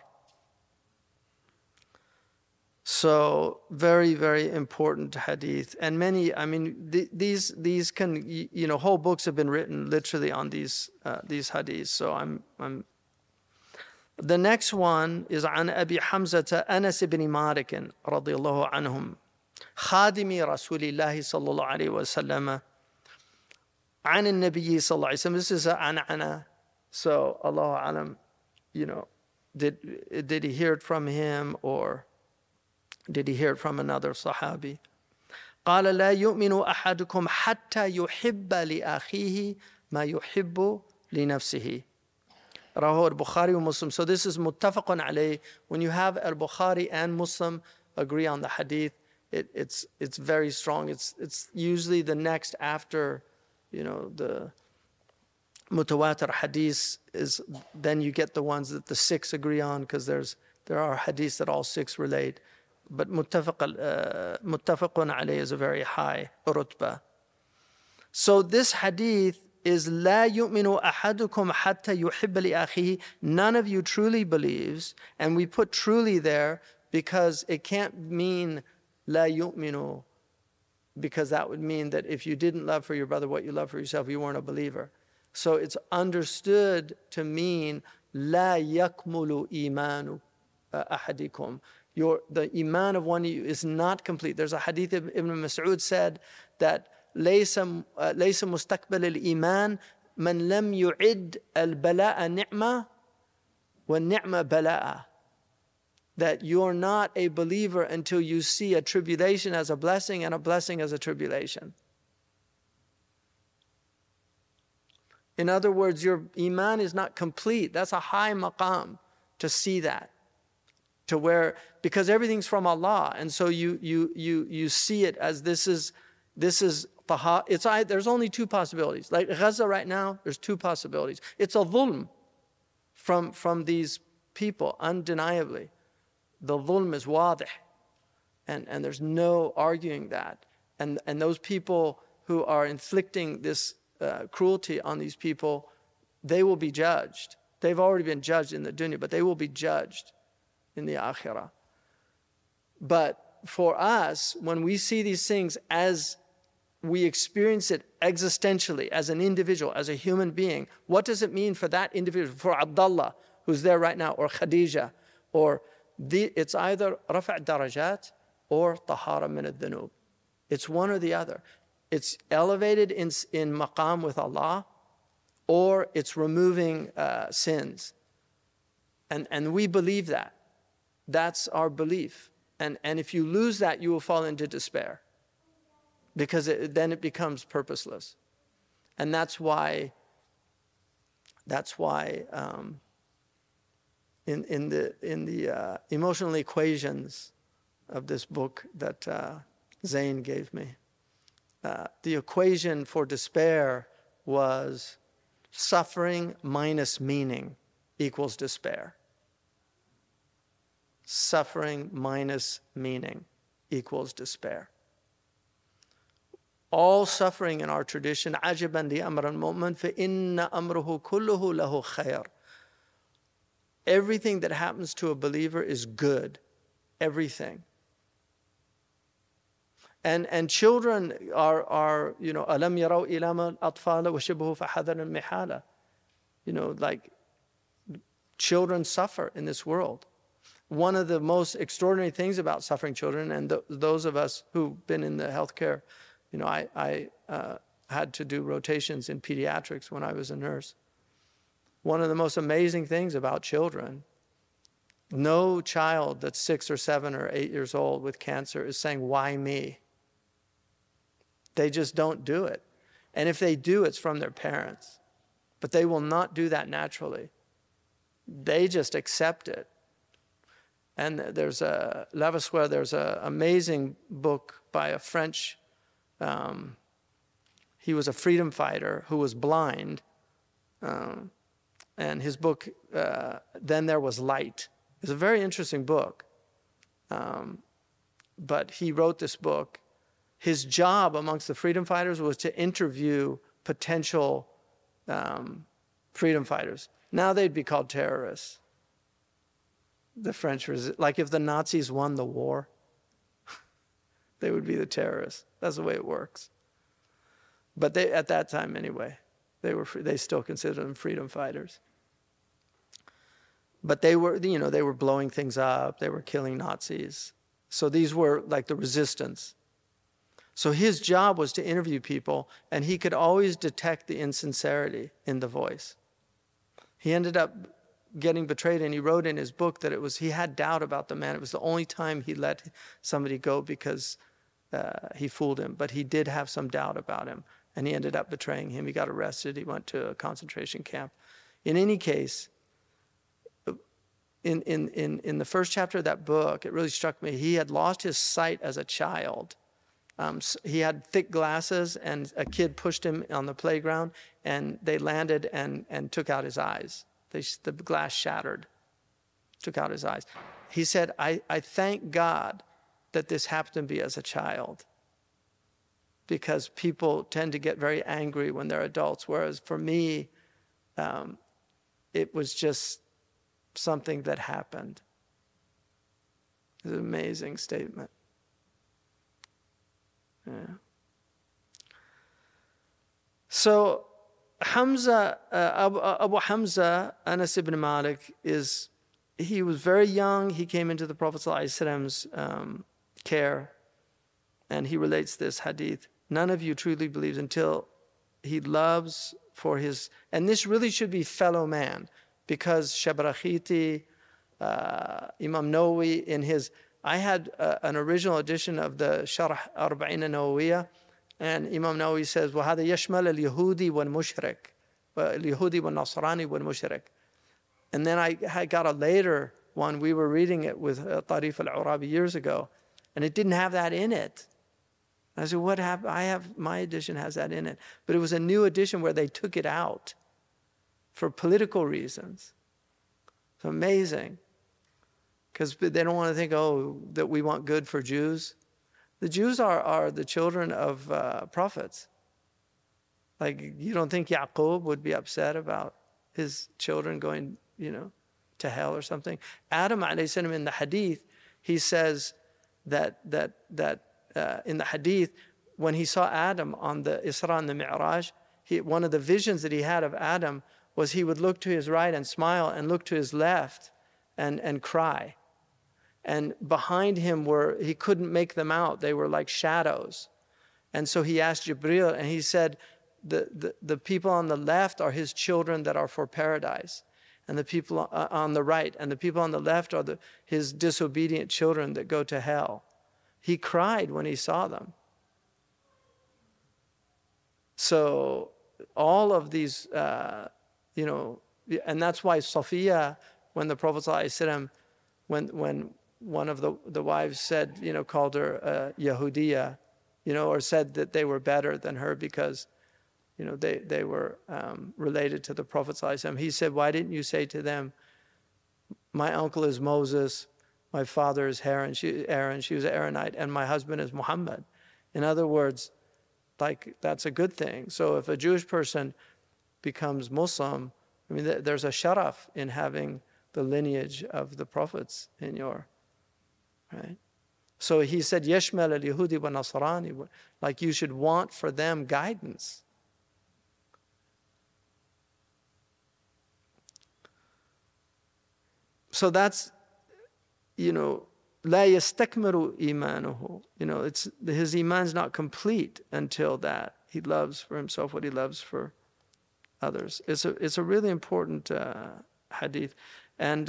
So very, very important hadith. And many, these can, whole books have been written literally on these hadiths. So the next one is عن أبي حمزة أنس بن مالك رضي الله عنهم خادم رسول الله صلى الله عليه وسلم عن النبي صلى الله عليه وسلم. This is عن. So Allahu alam, did he hear it from him, or did he hear it from another Sahabi? قال لا يؤمن أحدكم حتى يحب لأخيه ما يحب لنفسه. رواه البخاري ومسلم. So this is muttafaqun alayh. When you have al-Bukhari and Muslim agree on the hadith, it's very strong. It's usually the next after, the mutawatir hadith is, then you get the ones that the six agree on, because there are hadiths that all six relate. But muttafaqun alayh is a very high rutbah. So this hadith is لا يؤمن أحدكم حتى يحب لأخيه. None of you truly believes, and we put truly there because it can't mean لا يؤمن, because that would mean that if you didn't love for your brother what you love for yourself, you weren't a believer. So it's understood to mean لا يكمل إيمان أحدكم. The iman of one of you is not complete. There's a hadith of Ibn Mas'ud said that ليس مستقبل الإيمان من لم يعد البلاء نعمة والنعمة بلاء. That you're not a believer until you see a tribulation as a blessing and a blessing as a tribulation. In other words, your iman is not complete. That's a high maqam to see that. To where, because everything's from Allah, and so you see it as this is taha. There's only two possibilities. Like Gaza right now, there's two possibilities. It's a dhulm from these people, undeniably. The dhulm is wadih, and there's no arguing that. And those people who are inflicting this cruelty on these people, they will be judged. They've already been judged in the dunya, but they will be judged in the akhirah. But for us, when we see these things as we experience it existentially, as an individual, as a human being, what does it mean for that individual, for Abdullah, who's there right now, or Khadija, or it's either rafa' darajat or tahara min al-dhunub. It's one or the other. It's elevated in maqam with Allah, or it's removing sins. And we believe that. That's our belief. And if you lose that, you will fall into despair, because then it becomes purposeless. And that's why in the emotional equations of this book that Zain gave me, the equation for despair was suffering minus meaning equals despair. Suffering minus meaning equals despair. All suffering in our tradition, عَجَبًا لِأَمْرِ الْمُؤْمِنِ فَإِنَّ أَمْرُهُ كُلُّهُ لَهُ خَيْرٌ. Everything that happens to a believer is good. Everything. And children are أَلَمْ يَرَوْا إِلَى مَا الْأَطْفَالَ وَشِبْهُ فَحَذَرًا مِحَالًا. Like children suffer in this world. One of the most extraordinary things about suffering children, and those of us who've been in the healthcare, I had to do rotations in pediatrics when I was a nurse. One of the most amazing things about children, no child that's 6 or 7 or 8 years old with cancer is saying, why me? They just don't do it. And if they do, it's from their parents. But they will not do that naturally. They just accept it. And there's there's an amazing book by a French, he was a freedom fighter who was blind. And his book, Then There Was Light. It's a very interesting book. But he wrote this book. His job amongst the freedom fighters was to interview potential freedom fighters. Now they'd be called terrorists. The French, like if the Nazis won the war, they would be the terrorists. That's the way it works. But they, at that time anyway, they still considered them freedom fighters. But they were blowing things up. They were killing Nazis. So these were like the resistance. So his job was to interview people, and he could always detect the insincerity in the voice. He ended up getting betrayed, and he wrote in his book that he had doubt about the man. It was the only time he let somebody go because he fooled him, but he did have some doubt about him, and he ended up betraying him. He got arrested. He went to a concentration camp. In any case, in the first chapter of that book, it really struck me. He had lost his sight as a child. He had thick glasses, and a kid pushed him on the playground, and they landed and took out his eyes. The glass shattered, took out his eyes. He said, I thank God that this happened to me as a child, because people tend to get very angry when they're adults, whereas for me, it was just something that happened. It's an amazing statement. Yeah. So Hamza, Abu Hamza, Anas ibn Malik, he was very young. He came into the Prophet ﷺ's care, and he relates this hadith: none of you truly believes until he loves for his, and this really should be fellow man, because Shabrakhiti, Imam Nawawi, in his, I had an original edition of the Sharh Arba'in Nawawiyah, and Imam Nawawi says, وَهَذَا يَشْمَلَ الْيَهُودِ وَالْمُشْرِكِ الْيَهُودِ وَالنَّصْرَانِ وَالْمُشْرِكِ. And then I got a later one. We were reading it with Tarif al-Urabi years ago, and it didn't have that in it. I said, what happened? My edition has that in it. But it was a new edition where they took it out for political reasons. It's amazing. Because they don't want to think, that we want good for Jews. The Jews are the children of prophets. Like, you don't think Yaqub would be upset about his children going, to hell or something? Adam alayhi salam, in the hadith, he says that in the hadith, when he saw Adam on the Isra and the Mi'raj, one of the visions that he had of Adam was he would look to his right and smile, and look to his left and cry. And behind him he couldn't make them out. They were like shadows. And so he asked Jibreel, and he said, the people on the left are his children that are for paradise, and the people on the right, and the people on the left are his disobedient children that go to hell. He cried when he saw them. So all of these, and that's why Safiya, when the Prophet ﷺ, when one of the wives said, called her Yahudiya, or said that they were better than her because, they were related to the Prophet ﷺ. He said, why didn't you say to them, my uncle is Moses, my father is Aaron, she was an Aaronite, and my husband is Muhammad. In other words, that's a good thing. So if a Jewish person becomes Muslim, there's a sharaf in having the lineage of the prophets in your, right? So he said, Yashmal al-Yahudi wa Nasrani, like you should want for them guidance. So that's, la yastakmiru imanuhu. His iman's not complete until that he loves for himself what he loves for others. It's a really important hadith. And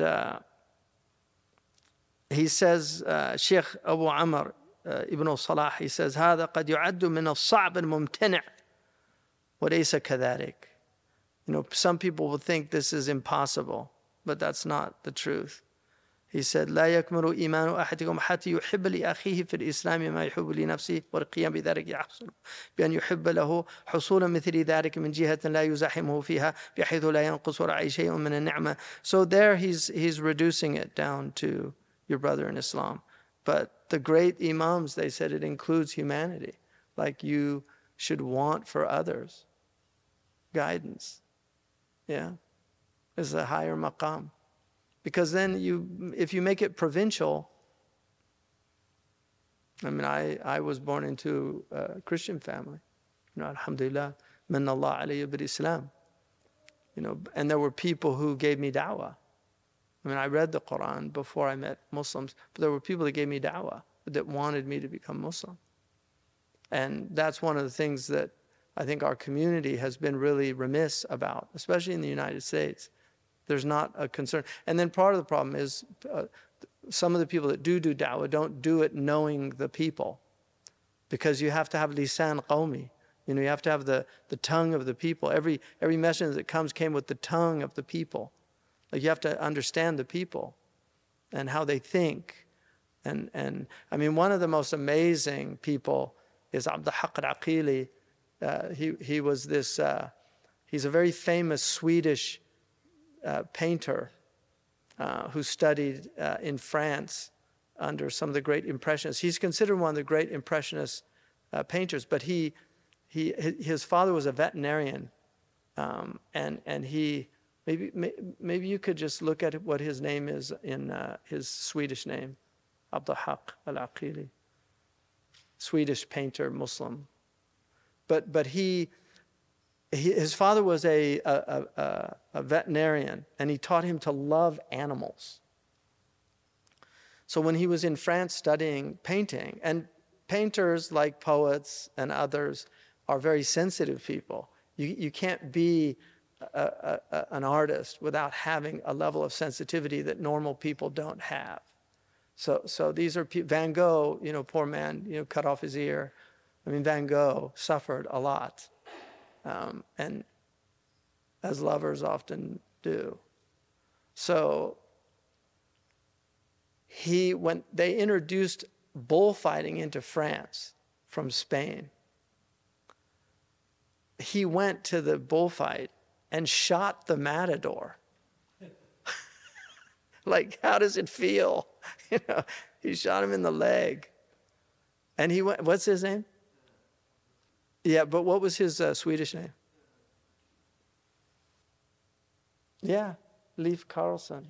he says, Sheikh Abu Amr ibn Salah, he says, هذا قد يعد من الصعب الممتنع وليس كذلك. Some people will think this is impossible, but that's not the truth. He said, لا يكمل إيمان أحدكم حتى يحب لأخيه في الإسلام ما يحب لنفسه والقيام بذلك يحصل بأن يحب له حصولا مثل ذلك من جهة لا يزاحمه فيها بحيث لا ينقص رأي شيء من النعمة. So there he's reducing it down to your brother in Islam. But the great Imams, they said it includes humanity. Like you should want for others guidance. Yeah. It's a higher maqam. Because then if you make it provincial, I was born into a Christian family. Alhamdulillah, min Allah alayya bil Islam. And there were people who gave me da'wah. I read the Quran before I met Muslims, but there were people that gave me da'wah, that wanted me to become Muslim. And that's one of the things that I think our community has been really remiss about, especially in the United States. There's not a concern. And then part of the problem is some of the people that do da'wah don't do it knowing the people. because you have to have lisan qawmi. You have to have the tongue of the people. Every message that came with the tongue of the people. Like you have to understand the people and how they think. And I mean, one of the most amazing people is Abd al-Haq al-Aqili. He was this, he's a very famous Swedish painter who studied in France under some of the great Impressionists. He's considered one of the great Impressionist painters, but his father was a veterinarian, and he, maybe you could just look at what his name is in his Swedish name, Abd al-Haq al-Aqili, Swedish painter, Muslim. But his father was a veterinarian, and he taught him to love animals. So when he was in France studying painting, and painters like poets and others are very sensitive people. You can't be an artist without having a level of sensitivity that normal people don't have. So these are Van Gogh, poor man, cut off his ear. I mean, Van Gogh suffered a lot, and as lovers often do. So when they introduced bullfighting into France from Spain, he went to the bullfight and shot the matador. Like, how does it feel? He shot him in the leg. And he went, what's his name? Yeah, but what was his Swedish name? Yeah, Leif Carlson.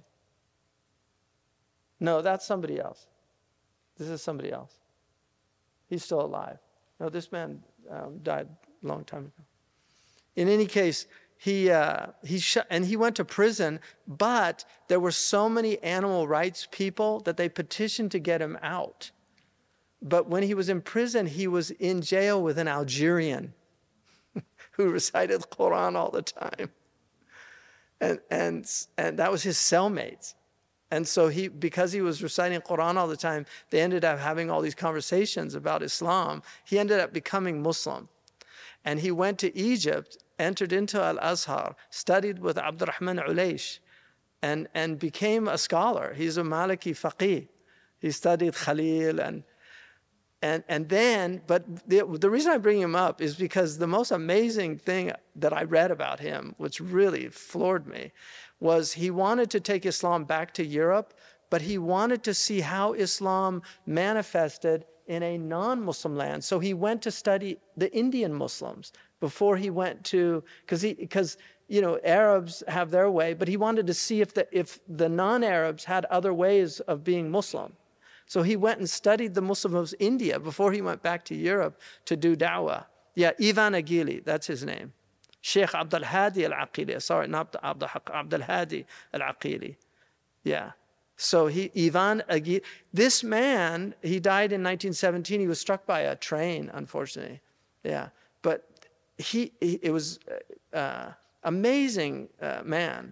No, that's somebody else. This is somebody else. He's still alive. No, this man died a long time ago. In any case, he shot, and he went to prison, but there were so many animal rights people that they petitioned to get him out. But when he was in prison, he was in jail with an Algerian who recited the Quran all the time. And that was his cellmate. And so because he was reciting Quran all the time, they ended up having all these conversations about Islam. He ended up becoming Muslim. And he went to Egypt, entered into Al-Azhar, studied with Abdurrahman Ulaysh, and became a scholar. He's a Maliki faqih. He studied Khalil and then, but the reason I bring him up is because the most amazing thing that I read about him, which really floored me, was he wanted to take Islam back to Europe, but he wanted to see how Islam manifested in a non-Muslim land. So he went to study the Indian Muslims before he went to, because Arabs have their way, but he wanted to see if the non-Arabs had other ways of being Muslim. So he went and studied the Muslims of India before he went back to Europe to do da'wah. Yeah, Ivan Aghili, that's his name. Sheikh Abdul Hadi al-Aqili. Sorry, not Abdul Haq, Abdul Hadi al-Aqili. Yeah. So Ivan Aghili, this man, he died in 1917. He was struck by a train, unfortunately. Yeah. But it was amazing man.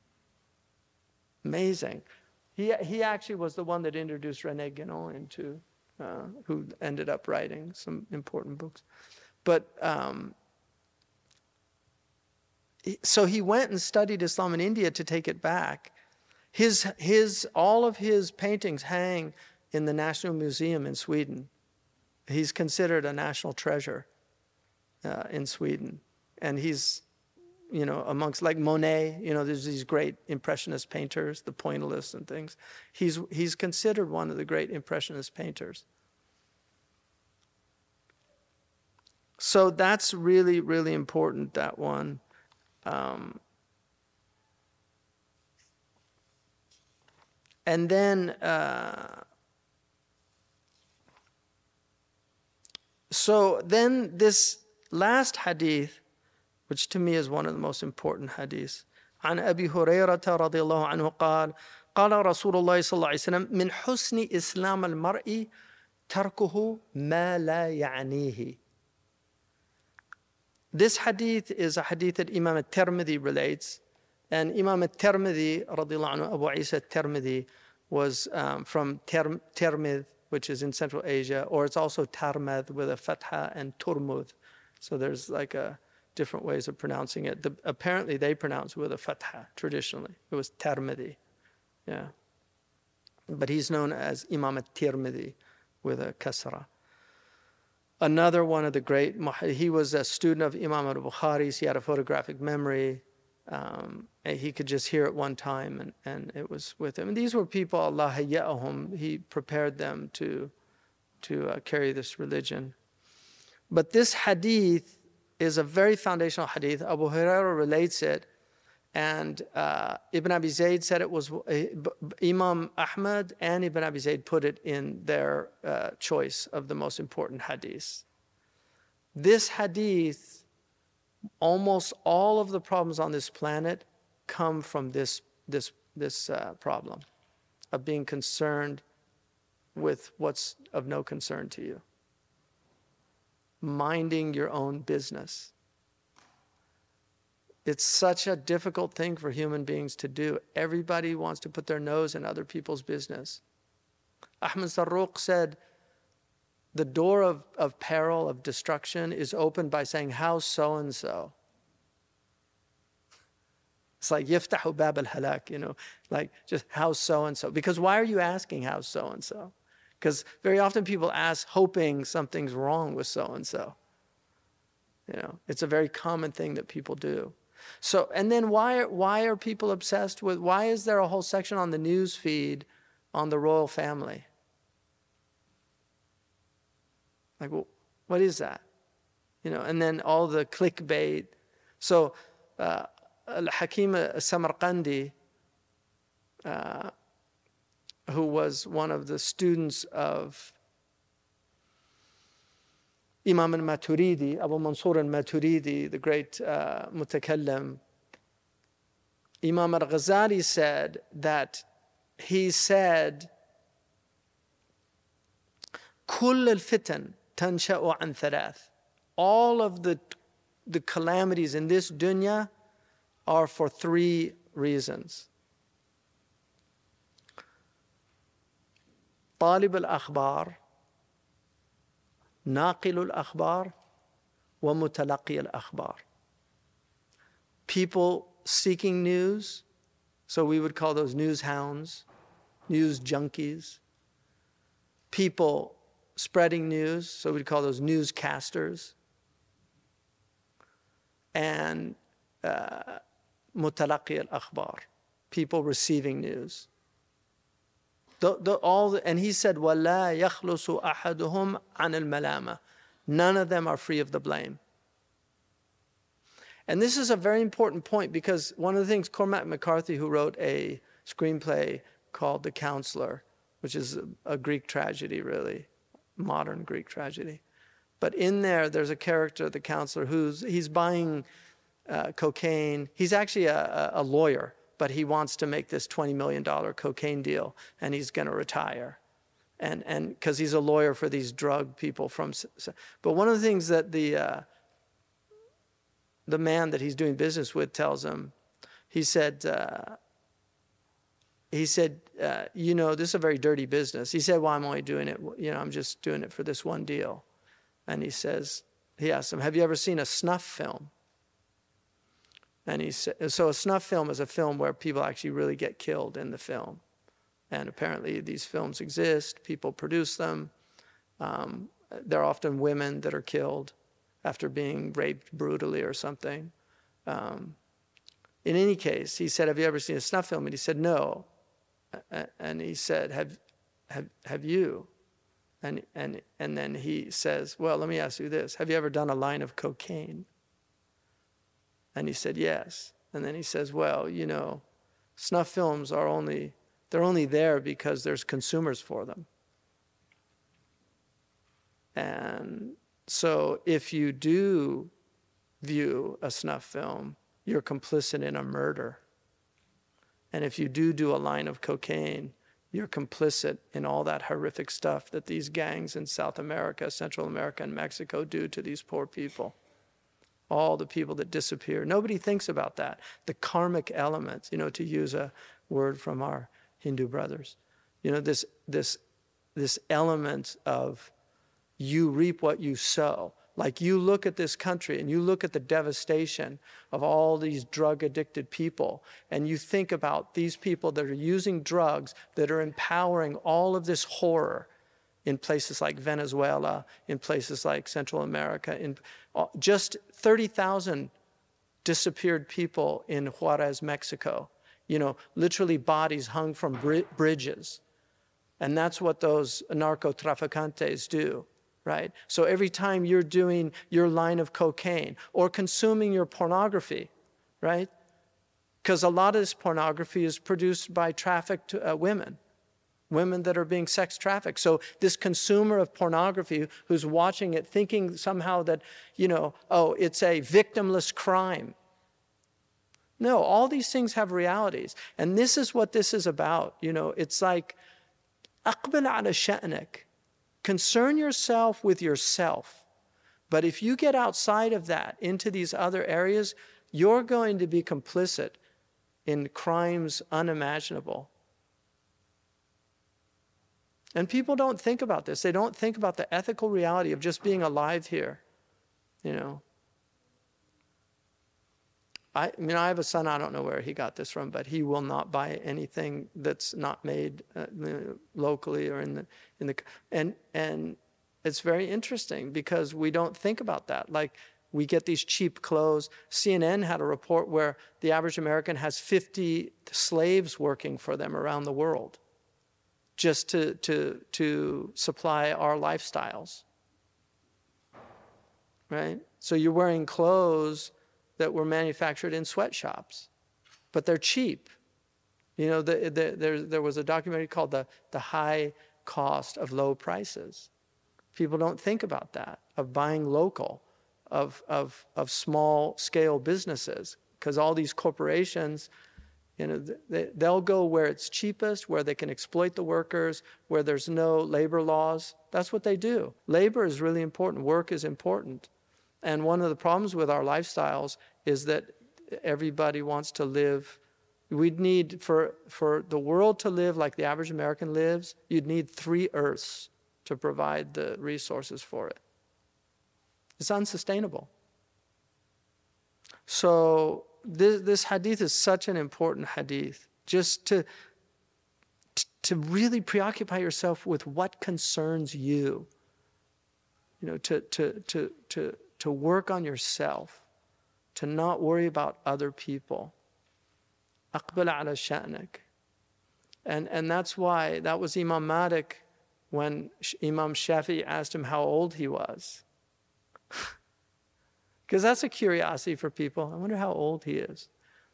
Amazing. He actually was the one that introduced René Guénon into, who ended up writing some important books. But so he went and studied Islam in India to take it back. All of his paintings hang in the National Museum in Sweden. He's considered a national treasure in Sweden, and he's amongst like Monet, there's these great Impressionist painters, the Pointillists and things. He's considered one of the great Impressionist painters. So that's really, really important, that one. And then, so then this last hadith, which to me is one of the most important hadiths. عن أبي هريرة رضي الله عنه قال قال رسول الله صلى الله عليه وسلم من حسن إسلام المرء تركه ما لا يعنيه. This hadith is a hadith that Imam al-Tirmidhi relates. And Imam al-Tirmidhi, radiallahu anhu, Abu Isa al-Tirmidhi, was from Tirmidh, which is in Central Asia, or it's also Tarmad with a fatha and Turmud. So there's like different ways of pronouncing it. Apparently they pronounce with a fatha traditionally. It was Tirmidhi. Yeah. But he's known as Imam al-Tirmidhi with a kasra. Another one of the great, he was a student of Imam al-Bukhari's. He had a photographic memory. And he could just hear it one time, and it was with him. And these were people, Allah hayya'ahum, He prepared them to carry this religion. But this hadith is a very foundational hadith. Abu Hurairah relates it, and Ibn Abi Zayd said it was, Imam Ahmad and Ibn Abi Zayd put it in their choice of the most important hadiths. This hadith, almost all of the problems on this planet come from this problem of being concerned with what's of no concern to you. Minding your own business. It's such a difficult thing for human beings to do. Everybody wants to put their nose in other people's business. Ahmad Zarruq said, the door of peril, of destruction, is opened by saying, how's so-and-so? It's like, yiftahu bab al-halak, like just, how's so-and-so? Because why are you asking how's so-and-so? Because very often people ask hoping something's wrong with so-and-so. It's a very common thing that people do. So, and then why are people obsessed with, why is there a whole section on the news feed on the royal family? Like, well, what is that? And then all the clickbait. So, Al-Hakim al-Samarqandi, who was one of the students of Imam al-Maturidi, Abu Mansur al-Maturidi, the great mutakallim, Imam al-Ghazali said that he said, كل الفتن تنشأ عن ثلاث. All of the calamities in this dunya are for three reasons. طالب الأخبار, ناقل الأخبار, ومتلقي الأخبار. People seeking news, so we would call those news hounds, news junkies. People spreading news, so we'd call those newscasters. And mutalaqi al-akhbar, people receiving news. And he said, وَلَا يَخْلُصُ أَحَدُهُمْ عَنِ الْمَلَامَةِ. None of them are free of the blame. And this is a very important point, because one of the things, Cormac McCarthy, who wrote a screenplay called The Counselor, which is a Greek tragedy, really, modern Greek tragedy. But in there's a character, the counselor, he's buying cocaine. He's actually a lawyer, but he wants to make this $20 million cocaine deal, and he's going to retire. And because he's a lawyer for these drug people but one of the things that the man that he's doing business with tells him, he said, this is a very dirty business. He said, well, I'm only doing it, I'm just doing it for this one deal. And he asked him, have you ever seen a snuff film? And he said, so a snuff film is a film where people actually really get killed in the film. And apparently these films exist, people produce them. They're often women that are killed after being raped brutally or something. In any case, he said, have you ever seen a snuff film? And he said, no. And he said, have you? And then he says, well, let me ask you this. Have you ever done a line of cocaine? And he said, yes. And then he says, well, snuff films they're only there because there's consumers for them. And so if you do view a snuff film, you're complicit in a murder. And if you do a line of cocaine, you're complicit in all that horrific stuff that these gangs in South America, Central America, and Mexico do to these poor people. All the people that disappear. Nobody thinks about that. The karmic elements, to use a word from our Hindu brothers. This this element of you reap what you sow. Like you look at this country and you look at the devastation of all these drug-addicted people, and you think about these people that are using drugs that are empowering all of this horror in places like Venezuela, in places like Central America, in just 30,000 disappeared people in Juarez, Mexico. You know, literally bodies hung from bridges. And that's what those narcotraficantes do, right? So every time you're doing your line of cocaine or consuming your pornography, right? Because a lot of this pornography is produced by trafficked women that are being sex trafficked. So this consumer of pornography who's watching it thinking somehow that, you know, oh, it's a victimless crime. No, all these things have realities. And this is what this is about. You know, it's like, أقبل على شأنك. Concern yourself with yourself. But if you get outside of that into these other areas, you're going to be complicit in crimes unimaginable. And people don't think about this. They don't think about the ethical reality of just being alive here, you know. I have a son, I don't know where he got this from, but he will not buy anything that's not made locally or in the and it's very interesting because we don't think about that. Like we get these cheap clothes. CNN had a report where the average American has 50 slaves working for them around the world just to supply our lifestyles, right? So you're wearing clothes that were manufactured in sweatshops, but they're cheap. You know, there was a documentary called The High Cost of Low Prices. People don't think about that, of buying local, of small scale businesses, because all these corporations, you know, they'll go where it's cheapest, where they can exploit the workers, where there's no labor laws. That's what they do. Labor is really important. Work is important. And one of the problems with our lifestyles is that everybody wants to live. We'd need, for the world to live like the average American lives, you'd need 3 Earths to provide the resources for it. It's unsustainable. So this hadith is such an important hadith, just to really preoccupy yourself with what concerns you. You know, to work on yourself, to not worry about other people. أقبل على شأنك. And that's why, that was Imam Malik when Imam Shafi'i asked him how old he was. Because that's a curiosity for people. I wonder how old he is.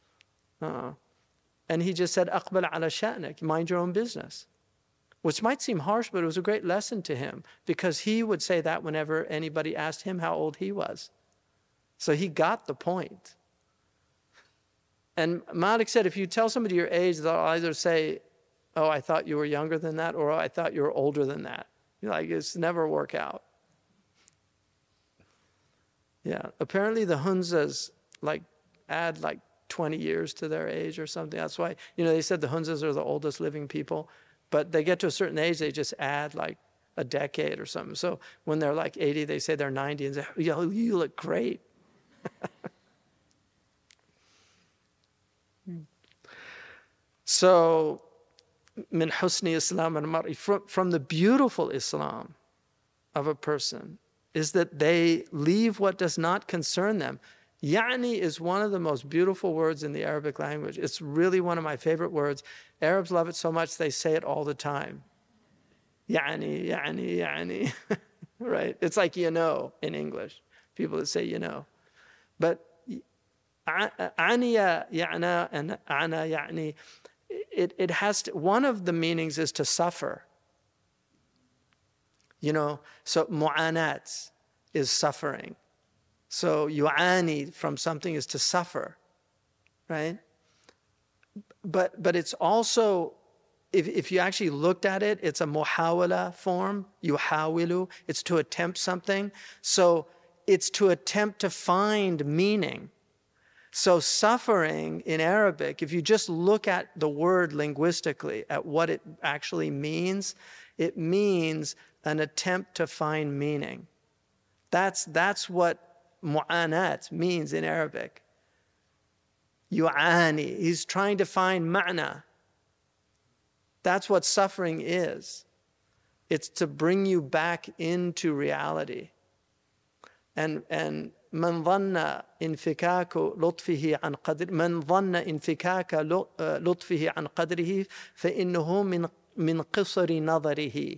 And he just said, أقبل على شأنك, mind your own business. Which might seem harsh, but it was a great lesson to him, because he would say that whenever anybody asked him how old he was. So he got the point. And Malik said, if you tell somebody your age, they'll either say, oh, I thought you were younger than that, or oh, I thought you were older than that. Like, it's never work out. Yeah, apparently the Hunzas add 20 years to their age or something. That's why, you know, they said the Hunzas are the oldest living people. But they get to a certain age, they just add a decade or something. So when they're 80, they say they're 90 and say, yo, you look great. So, min husni Islam al-mar'i, from the beautiful Islam of a person is that they leave what does not concern them. Ya'ni is one of the most beautiful words in the Arabic language. It's really one of my favorite words. Arabs love it so much they say it all the time. Ya'ni, ya'ni, ya'ni. Right? It's like you know in English. People that say you know. But aniya, ya'na, and ana, ya'ni, it has to, one of the meanings is to suffer. You know, so mu'anat is suffering. So yu'ani from something is to suffer, right? But it's also, if you actually looked at it, it's a muhawala form, yuhawilu, it's to attempt something. So it's to attempt to find meaning. So suffering in Arabic, if you just look at the word linguistically, at what it actually means, it means an attempt to find meaning. That's what mu'anat means in Arabic. Yu'ani, he's trying to find ma'na. That's what suffering is. It's to bring you back into reality. And من ظن انفكاك لطفه عن قدر من ظن انفكاك لطفه عن قدره فإنه من قصر نظره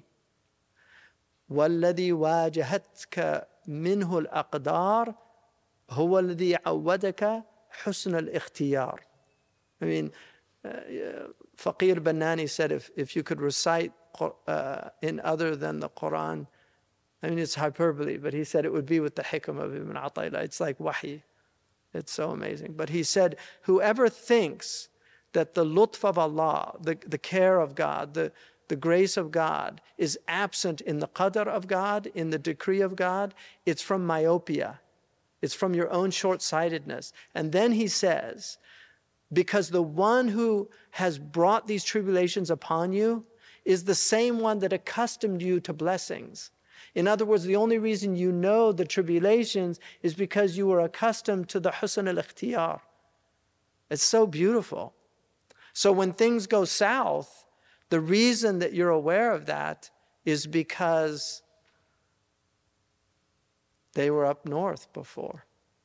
والذي واجهتك منه الأقدار هو الذي عودك حسن الاختيار. I mean, Faqir Bannani said if you could recite in other than the Quran, I mean, it's hyperbole, but he said it would be with the hikam of Ibn Ata'illah. It's like wahi. It's so amazing. But he said, whoever thinks that the lutf of Allah, the care of God, the grace of God is absent in the qadr of God, in the decree of God, it's from myopia. It's from your own short-sightedness. And then he says, because the one who has brought these tribulations upon you is the same one that accustomed you to blessings. In other words, the only reason you know the tribulations is because you were accustomed to the husn al-ikhtiyar. It's so beautiful. So when things go south, the reason that you're aware of that is because they were up north before.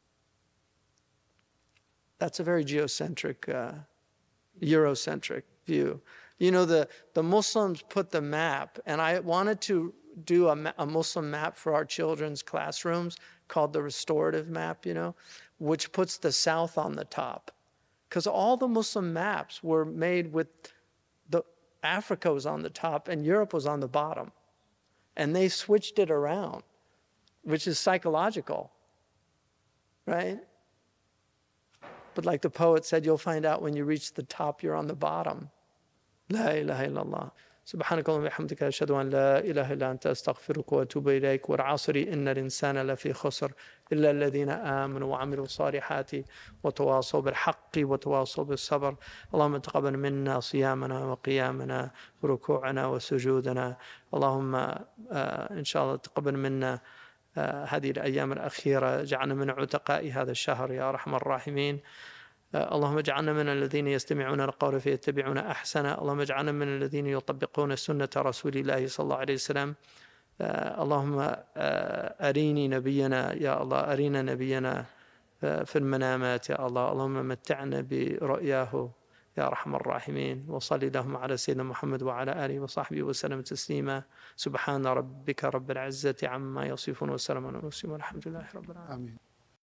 That's a very geocentric, Eurocentric view. You know, the Muslims put the map, and I wanted to do a Muslim map for our children's classrooms called the restorative map, you know, which puts the south on the top. Because all the Muslim maps were made with Africa was on the top and Europe was on the bottom. And they switched it around, which is psychological, right? But like the poet said, you'll find out when you reach the top, you're on the bottom. La ilaha illallah. سبحانك اللهم وبحمدك أشهد أن لا إله إلا أنت أستغفرك وأتوب إليك والعصر إن الإنسان لفي خسر إلا الذين آمنوا وعملوا الصالحات وتواصوا بالحق وتواصوا بالصبر. اللهم تقبل منا صيامنا وقيامنا وركوعنا وسجودنا. اللهم إن شاء الله تقبل منا هذه الأيام الأخيرة. جعلنا من عتقاء هذا الشهر يا أرحم الراحمين. اللهم اجعلنا من الذين يستمعون القول فيتبعون أحسنه. اللهم اجعلنا من الذين يطبقون سنة رسول الله صلى الله عليه وسلم. اللهم أريني نبينا يا الله، أرينا نبينا في المنامات يا الله. اللهم متعنا برؤياه يا أرحم الراحمين. وصلي اللهم على سيدنا محمد وعلى آله وصحبه وسلم تسليما. سبحان ربك رب العزة عما يصفون وسلام على المرسلين والحمد لله رب العالمين. آمين.